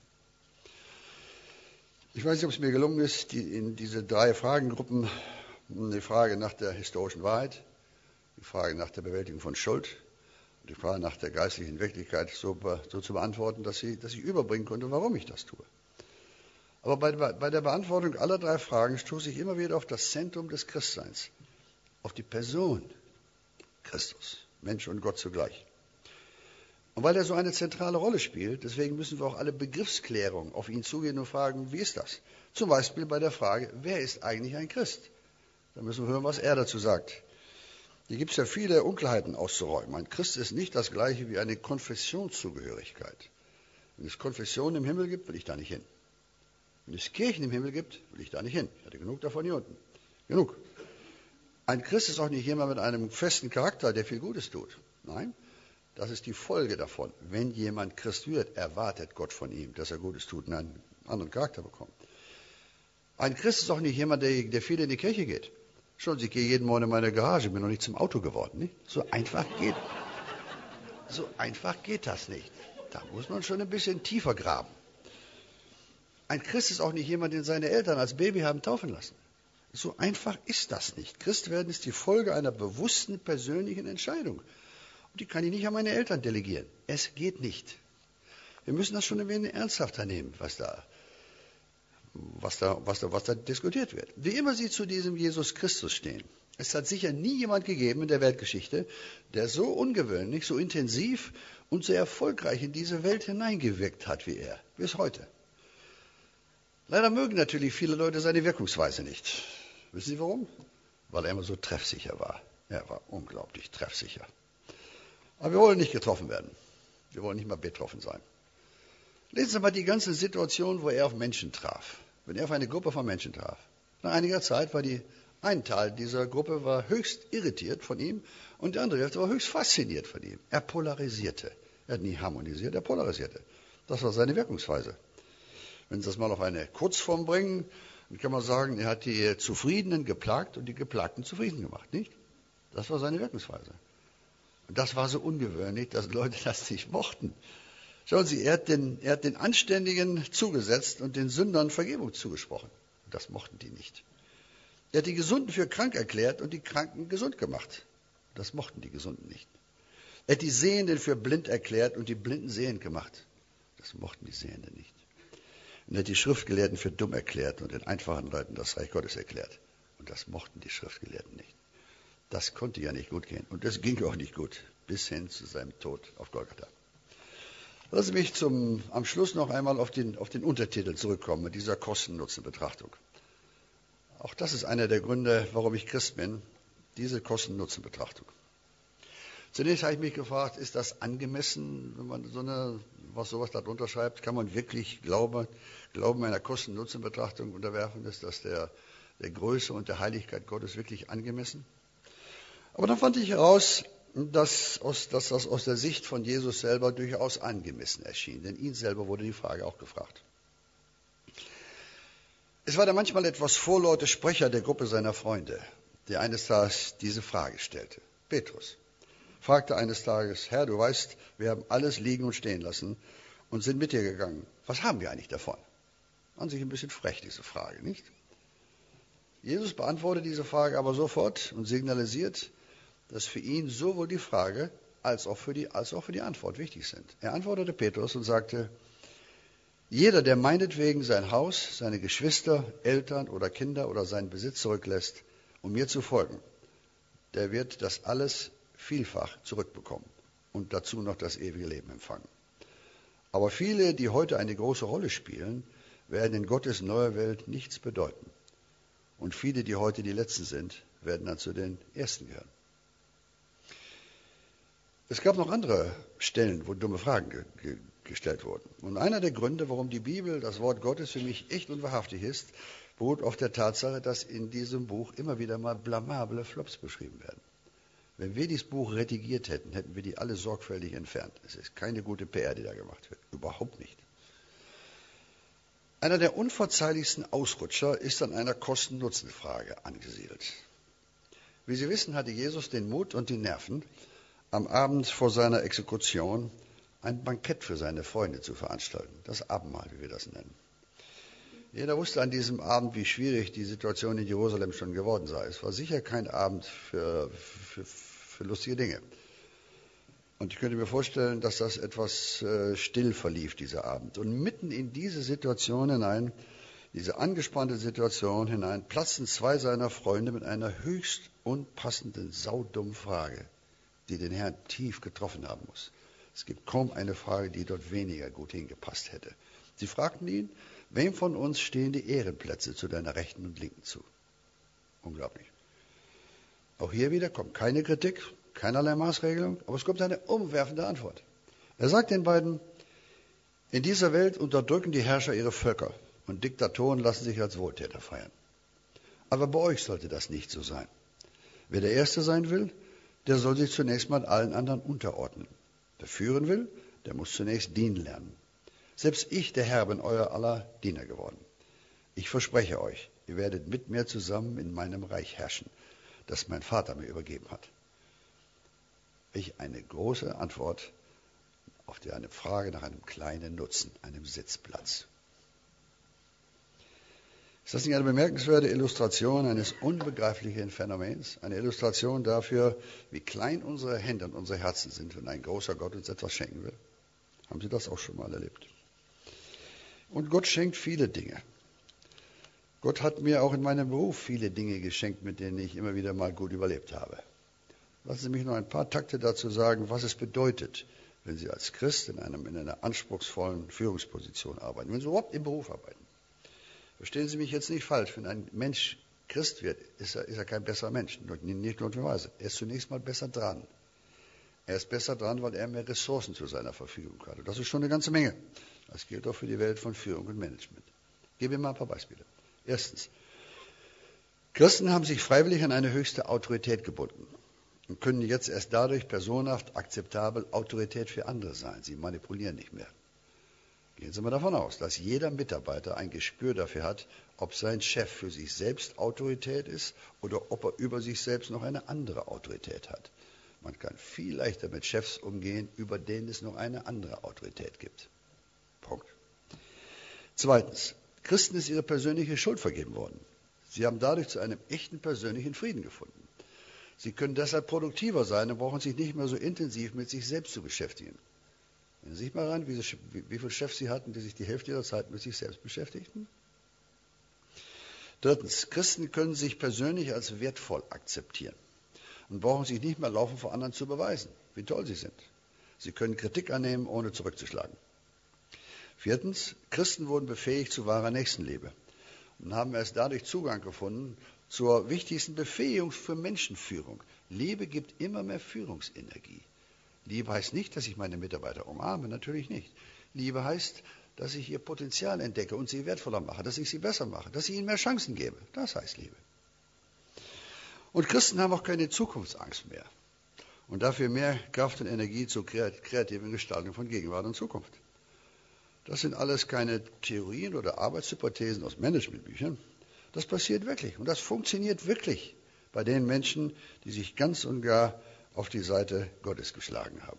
Ich weiß nicht, ob es mir gelungen ist, die, in diese drei Fragengruppen, die Frage nach der historischen Wahrheit, die Frage nach der Bewältigung von Schuld und die Frage nach der geistlichen Wirklichkeit so, so zu beantworten, dass, sie, dass ich überbringen konnte, warum ich das tue. Aber bei, bei der Beantwortung aller drei Fragen stoße ich immer wieder auf das Zentrum des Christseins, auf die Person Christus, Mensch und Gott zugleich. Und weil er so eine zentrale Rolle spielt, deswegen müssen wir auch alle Begriffsklärungen auf ihn zugehen und fragen, wie ist das? Zum Beispiel bei der Frage, wer ist eigentlich ein Christ? Da müssen wir hören, was er dazu sagt. Hier gibt es ja viele Unklarheiten auszuräumen. Ein Christ ist nicht das gleiche wie eine Konfessionszugehörigkeit. Wenn es Konfessionen im Himmel gibt, will ich da nicht hin. Wenn es Kirchen im Himmel gibt, will ich da nicht hin. Ich hatte genug davon hier unten. Genug. Ein Christ ist auch nicht jemand mit einem festen Charakter, der viel Gutes tut. Nein, das ist die Folge davon. Wenn jemand Christ wird, erwartet Gott von ihm, dass er Gutes tut und einen anderen Charakter bekommt. Ein Christ ist auch nicht jemand, der, der viel in die Kirche geht. Schon, ich gehe jeden Morgen in meine Garage, bin noch nicht zum Auto geworden. Nicht? So einfach geht, so einfach geht das nicht. Da muss man schon ein bisschen tiefer graben. Ein Christ ist auch nicht jemand, den seine Eltern als Baby haben taufen lassen. So einfach ist das nicht. Christ werden ist die Folge einer bewussten persönlichen Entscheidung. Und die kann ich nicht an meine Eltern delegieren. Es geht nicht. Wir müssen das schon ein wenig ernsthafter nehmen, was da, was da, was da, was da diskutiert wird. Wie immer Sie zu diesem Jesus Christus stehen. Es hat sicher nie jemand gegeben in der Weltgeschichte, der so ungewöhnlich, so intensiv und so erfolgreich in diese Welt hineingewirkt hat wie er, bis heute. Leider mögen natürlich viele Leute seine Wirkungsweise nicht. Wissen Sie warum? Weil er immer so treffsicher war. Er war unglaublich treffsicher. Aber wir wollen nicht getroffen werden. Wir wollen nicht mal betroffen sein. Lesen Sie mal die ganze Situation, wo er auf Menschen traf. Wenn er auf eine Gruppe von Menschen traf. Nach einiger Zeit war die ein Teil dieser Gruppe war höchst irritiert von ihm und der andere Hälfte war höchst fasziniert von ihm. Er polarisierte. Er hat nie harmonisiert, er polarisierte. Das war seine Wirkungsweise. Wenn Sie das mal auf eine Kurzform bringen, dann kann man sagen, er hat die Zufriedenen geplagt und die Geplagten zufrieden gemacht, nicht? Das war seine Wirkungsweise. Und das war so ungewöhnlich, dass Leute das nicht mochten. Schauen Sie, er hat den, er hat den Anständigen zugesetzt und den Sündern Vergebung zugesprochen. Das mochten die nicht. Er hat die Gesunden für krank erklärt und die Kranken gesund gemacht. Das mochten die Gesunden nicht. Er hat die Sehenden für blind erklärt und die Blinden sehend gemacht. Das mochten die Sehenden nicht. Und er hat die Schriftgelehrten für dumm erklärt und den einfachen Leuten das Reich Gottes erklärt. Und das mochten die Schriftgelehrten nicht. Das konnte ja nicht gut gehen. Und das ging auch nicht gut, bis hin zu seinem Tod auf Golgatha. Lassen Sie mich zum, am Schluss noch einmal auf den, auf den Untertitel zurückkommen, mit dieser Kosten-Nutzen-Betrachtung. Auch das ist einer der Gründe, warum ich Christ bin, diese Kosten-Nutzen-Betrachtung. Zunächst habe ich mich gefragt, ist das angemessen, wenn man so eine, was sowas darunter schreibt? Kann man wirklich Glauben, Glauben einer Kosten-Nutzen-Betrachtung unterwerfen? Ist das der, der Größe und der Heiligkeit Gottes wirklich angemessen? Aber dann fand ich heraus, dass, aus, dass das aus der Sicht von Jesus selber durchaus angemessen erschien. Denn ihn selber wurde die Frage auch gefragt. Es war der manchmal etwas vorlaute Sprecher der Gruppe seiner Freunde, der eines Tages diese Frage stellte. Petrus fragte eines Tages, Herr, du weißt, wir haben alles liegen und stehen lassen und sind mit dir gegangen. Was haben wir eigentlich davon? An sich ein bisschen frech, diese Frage, nicht? Jesus beantwortet diese Frage aber sofort und signalisiert, dass für ihn sowohl die Frage als auch für die, als auch für die Antwort wichtig sind. Er antwortete Petrus und sagte, jeder, der meinetwegen sein Haus, seine Geschwister, Eltern oder Kinder oder seinen Besitz zurücklässt, um mir zu folgen, der wird das alles vielfach zurückbekommen und dazu noch das ewige Leben empfangen. Aber viele, die heute eine große Rolle spielen, werden in Gottes neuer Welt nichts bedeuten. Und viele, die heute die Letzten sind, werden dann zu den Ersten gehören. Es gab noch andere Stellen, wo dumme Fragen ge- ge- gestellt wurden. Und einer der Gründe, warum die Bibel, das Wort Gottes, für mich echt und wahrhaftig ist, beruht auf der Tatsache, dass in diesem Buch immer wieder mal blamable Flops beschrieben werden. Wenn wir dieses Buch redigiert hätten, hätten wir die alle sorgfältig entfernt. Es ist keine gute P R, die da gemacht wird. Überhaupt nicht. Einer der unverzeihlichsten Ausrutscher ist an einer Kosten-Nutzen-Frage angesiedelt. Wie Sie wissen, hatte Jesus den Mut und die Nerven, am Abend vor seiner Exekution ein Bankett für seine Freunde zu veranstalten. Das Abendmahl, wie wir das nennen. Jeder wusste an diesem Abend, wie schwierig die Situation in Jerusalem schon geworden sei. Es war sicher kein Abend für, für, für lustige Dinge. Und ich könnte mir vorstellen, dass das etwas äh, still verlief, dieser Abend. Und mitten in diese Situation hinein, diese angespannte Situation hinein, platzten zwei seiner Freunde mit einer höchst unpassenden, saudummen Frage, die den Herrn tief getroffen haben muss. Es gibt kaum eine Frage, die dort weniger gut hingepasst hätte. Sie fragten ihn, wem von uns stehen die Ehrenplätze zu deiner Rechten und Linken zu? Unglaublich. Auch hier wieder kommt keine Kritik, keinerlei Maßregelung, aber es kommt eine umwerfende Antwort. Er sagt den beiden, in dieser Welt unterdrücken die Herrscher ihre Völker und Diktatoren lassen sich als Wohltäter feiern. Aber bei euch sollte das nicht so sein. Wer der Erste sein will, der soll sich zunächst mal allen anderen unterordnen. Wer führen will, der muss zunächst dienen lernen. Selbst ich, der Herr, bin euer aller Diener geworden. Ich verspreche euch, ihr werdet mit mir zusammen in meinem Reich herrschen, das mein Vater mir übergeben hat. Ich eine große Antwort auf die, eine Frage nach einem kleinen Nutzen, einem Sitzplatz. Ist das nicht eine bemerkenswerte Illustration eines unbegreiflichen Phänomens? Eine Illustration dafür, wie klein unsere Hände und unsere Herzen sind, wenn ein großer Gott uns etwas schenken will? Haben Sie das auch schon mal erlebt? Und Gott schenkt viele Dinge. Gott hat mir auch in meinem Beruf viele Dinge geschenkt, mit denen ich immer wieder mal gut überlebt habe. Lassen Sie mich noch ein paar Takte dazu sagen, was es bedeutet, wenn Sie als Christ in, einem, in einer anspruchsvollen Führungsposition arbeiten, wenn Sie überhaupt im Beruf arbeiten. Verstehen Sie mich jetzt nicht falsch, wenn ein Mensch Christ wird, ist er, ist er kein besserer Mensch, nicht notwendigerweise. Er ist zunächst mal besser dran. Er ist besser dran, weil er mehr Ressourcen zu seiner Verfügung hat. Und das ist schon eine ganze Menge. Das gilt auch für die Welt von Führung und Management. Ich gebe Ihnen mal ein paar Beispiele. Erstens, Christen haben sich freiwillig an eine höchste Autorität gebunden und können jetzt erst dadurch personenhaft akzeptabel Autorität für andere sein. Sie manipulieren nicht mehr. Gehen Sie mal davon aus, dass jeder Mitarbeiter ein Gespür dafür hat, ob sein Chef für sich selbst Autorität ist oder ob er über sich selbst noch eine andere Autorität hat. Man kann viel leichter mit Chefs umgehen, über denen es noch eine andere Autorität gibt. Punkt. Zweitens, Christen ist ihre persönliche Schuld vergeben worden. Sie haben dadurch zu einem echten persönlichen Frieden gefunden. Sie können deshalb produktiver sein und brauchen sich nicht mehr so intensiv mit sich selbst zu beschäftigen. Wenn Sie sich mal rein, wie, sie, wie, wie viele Chefs Sie hatten, die sich die Hälfte ihrer Zeit mit sich selbst beschäftigten. Drittens, Christen können sich persönlich als wertvoll akzeptieren und brauchen sich nicht mehr laufend vor anderen zu beweisen, wie toll sie sind. Sie können Kritik annehmen, ohne zurückzuschlagen. Viertens, Christen wurden befähigt zu wahrer Nächstenliebe und haben erst dadurch Zugang gefunden zur wichtigsten Befähigung für Menschenführung. Liebe gibt immer mehr Führungsenergie. Liebe heißt nicht, dass ich meine Mitarbeiter umarme, natürlich nicht. Liebe heißt, dass ich ihr Potenzial entdecke und sie wertvoller mache, dass ich sie besser mache, dass ich ihnen mehr Chancen gebe. Das heißt Liebe. Und Christen haben auch keine Zukunftsangst mehr und dafür mehr Kraft und Energie zur kreativen Gestaltung von Gegenwart und Zukunft. Das sind alles keine Theorien oder Arbeitshypothesen aus Managementbüchern. Das passiert wirklich und das funktioniert wirklich bei den Menschen, die sich ganz und gar auf die Seite Gottes geschlagen haben.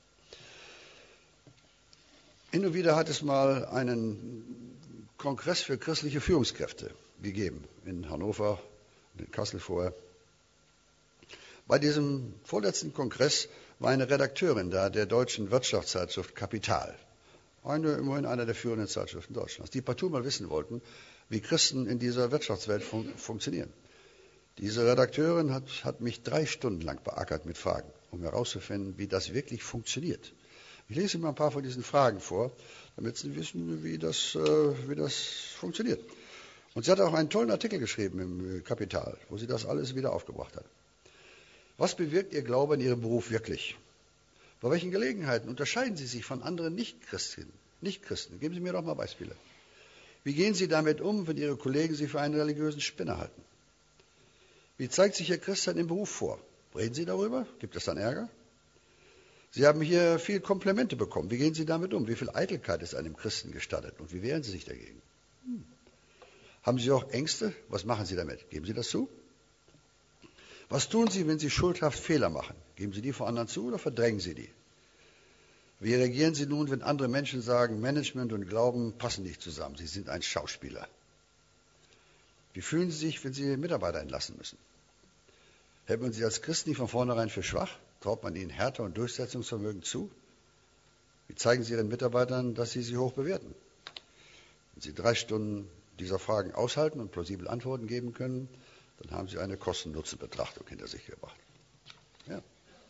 Hin und wieder hat es mal einen Kongress für christliche Führungskräfte gegeben, in Hannover, in Kassel vorher. Bei diesem vorletzten Kongress war eine Redakteurin da der deutschen Wirtschaftszeitschrift Kapital. Eine, immerhin einer der führenden Zeitschriften Deutschlands, die partout mal wissen wollten, wie Christen in dieser Wirtschaftswelt fun- funktionieren. Diese Redakteurin hat, hat mich drei Stunden lang beackert mit Fragen, um herauszufinden, wie das wirklich funktioniert. Ich lese Ihnen mal ein paar von diesen Fragen vor, damit Sie wissen, wie das, äh, wie das funktioniert. Und sie hat auch einen tollen Artikel geschrieben im Kapital, wo sie das alles wieder aufgebracht hat. Was bewirkt Ihr Glaube in Ihrem Beruf wirklich? Bei welchen Gelegenheiten unterscheiden Sie sich von anderen Nicht-Christen? Nicht-Christen? Geben Sie mir doch mal Beispiele. Wie gehen Sie damit um, wenn Ihre Kollegen Sie für einen religiösen Spinner halten? Wie zeigt sich Ihr Christsein im Beruf vor? Reden Sie darüber? Gibt es dann Ärger? Sie haben hier viel Komplimente bekommen. Wie gehen Sie damit um? Wie viel Eitelkeit ist einem Christen gestattet? Und wie wehren Sie sich dagegen? Hm. Haben Sie auch Ängste? Was machen Sie damit? Geben Sie das zu? Was tun Sie, wenn Sie schuldhaft Fehler machen? Geben Sie die vor anderen zu oder verdrängen Sie die? Wie reagieren Sie nun, wenn andere Menschen sagen, Management und Glauben passen nicht zusammen, Sie sind ein Schauspieler? Wie fühlen Sie sich, wenn Sie Mitarbeiter entlassen müssen? Hält man Sie als Christ nicht von vornherein für schwach? Traut man Ihnen Härte und Durchsetzungsvermögen zu? Wie zeigen Sie Ihren Mitarbeitern, dass Sie sie hoch bewerten? Wenn Sie drei Stunden dieser Fragen aushalten und plausible Antworten geben können, dann haben Sie eine Kosten-Nutzen-Betrachtung hinter sich gebracht. Ja.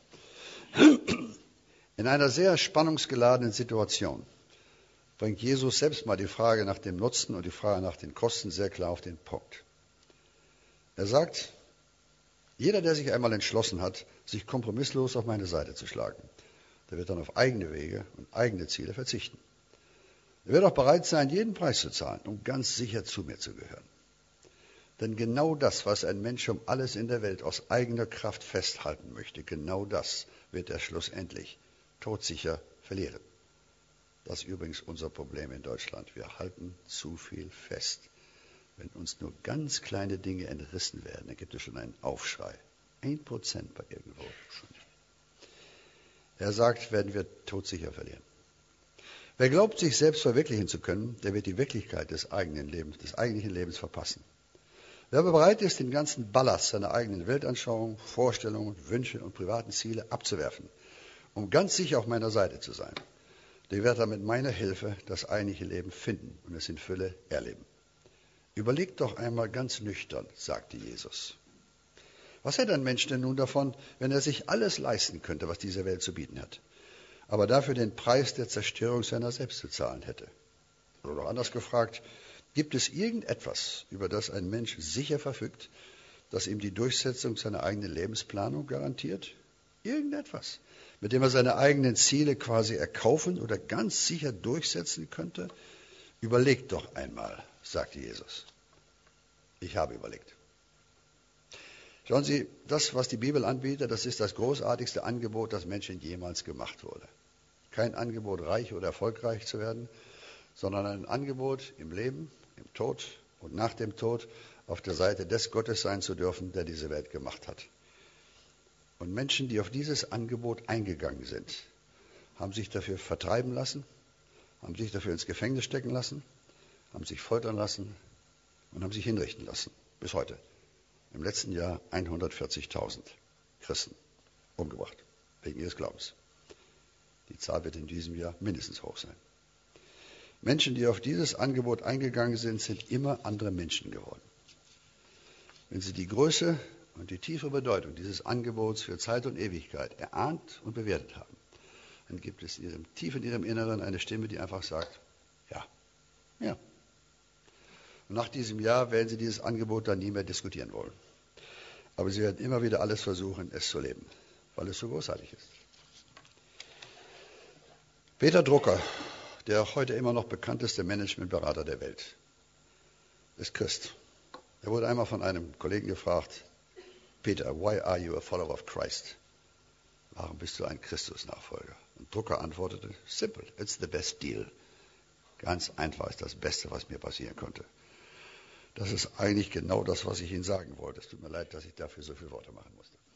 In einer sehr spannungsgeladenen Situation bringt Jesus selbst mal die Frage nach dem Nutzen und die Frage nach den Kosten sehr klar auf den Punkt. Er sagt, jeder, der sich einmal entschlossen hat, sich kompromisslos auf meine Seite zu schlagen, der wird dann auf eigene Wege und eigene Ziele verzichten. Er wird auch bereit sein, jeden Preis zu zahlen, um ganz sicher zu mir zu gehören. Denn genau das, was ein Mensch um alles in der Welt aus eigener Kraft festhalten möchte, genau das wird er schlussendlich todsicher verlieren. Das ist übrigens unser Problem in Deutschland. Wir halten zu viel fest. Wenn uns nur ganz kleine Dinge entrissen werden, dann gibt es schon einen Aufschrei. Ein Prozent bei irgendwo. Er sagt, werden wir todsicher verlieren. Wer glaubt, sich selbst verwirklichen zu können, der wird die Wirklichkeit des eigenen Lebens, des eigentlichen Lebens verpassen. Wer aber bereit ist, den ganzen Ballast seiner eigenen Weltanschauung, Vorstellungen, Wünsche und privaten Ziele abzuwerfen, um ganz sicher auf meiner Seite zu sein, der wird dann mit meiner Hilfe das eigentliche Leben finden und es in Fülle erleben. Überlegt doch einmal ganz nüchtern, sagte Jesus. Was hätte ein Mensch denn nun davon, wenn er sich alles leisten könnte, was diese Welt zu bieten hat, aber dafür den Preis der Zerstörung seiner selbst zu zahlen hätte? Oder noch anders gefragt, gibt es irgendetwas, über das ein Mensch sicher verfügt, das ihm die Durchsetzung seiner eigenen Lebensplanung garantiert? Irgendetwas, mit dem er seine eigenen Ziele quasi erkaufen oder ganz sicher durchsetzen könnte? Überlegt doch einmal, sagte Jesus. Ich habe überlegt. Schauen Sie, das, was die Bibel anbietet, das ist das großartigste Angebot, das Menschen jemals gemacht wurde. Kein Angebot, reich oder erfolgreich zu werden, sondern ein Angebot, im Leben, im Tod und nach dem Tod auf der Seite des Gottes sein zu dürfen, der diese Welt gemacht hat. Und Menschen, die auf dieses Angebot eingegangen sind, haben sich dafür vertreiben lassen, haben sich dafür ins Gefängnis stecken lassen, haben sich foltern lassen und haben sich hinrichten lassen. Bis heute. Im letzten Jahr hundertvierzigtausend Christen umgebracht, wegen ihres Glaubens. Die Zahl wird in diesem Jahr mindestens hoch sein. Menschen, die auf dieses Angebot eingegangen sind, sind immer andere Menschen geworden. Wenn sie die Größe und die tiefe Bedeutung dieses Angebots für Zeit und Ewigkeit erahnt und bewertet haben, dann gibt es in ihrem, tief in ihrem Inneren eine Stimme, die einfach sagt, ja, ja. Und nach diesem Jahr werden sie dieses Angebot dann nie mehr diskutieren wollen. Aber sie werden immer wieder alles versuchen, es zu leben, weil es so großartig ist. Peter Drucker, der heute immer noch bekannteste Managementberater der Welt, ist Christ. Er wurde einmal von einem Kollegen gefragt, Peter, why are you a follower of Christ? Warum bist du ein Christus-Nachfolger? Und Drucker antwortete, simple, it's the best deal. Ganz einfach, ist das Beste, was mir passieren konnte. Das ist eigentlich genau das, was ich Ihnen sagen wollte. Es tut mir leid, dass ich dafür so viele Worte machen musste.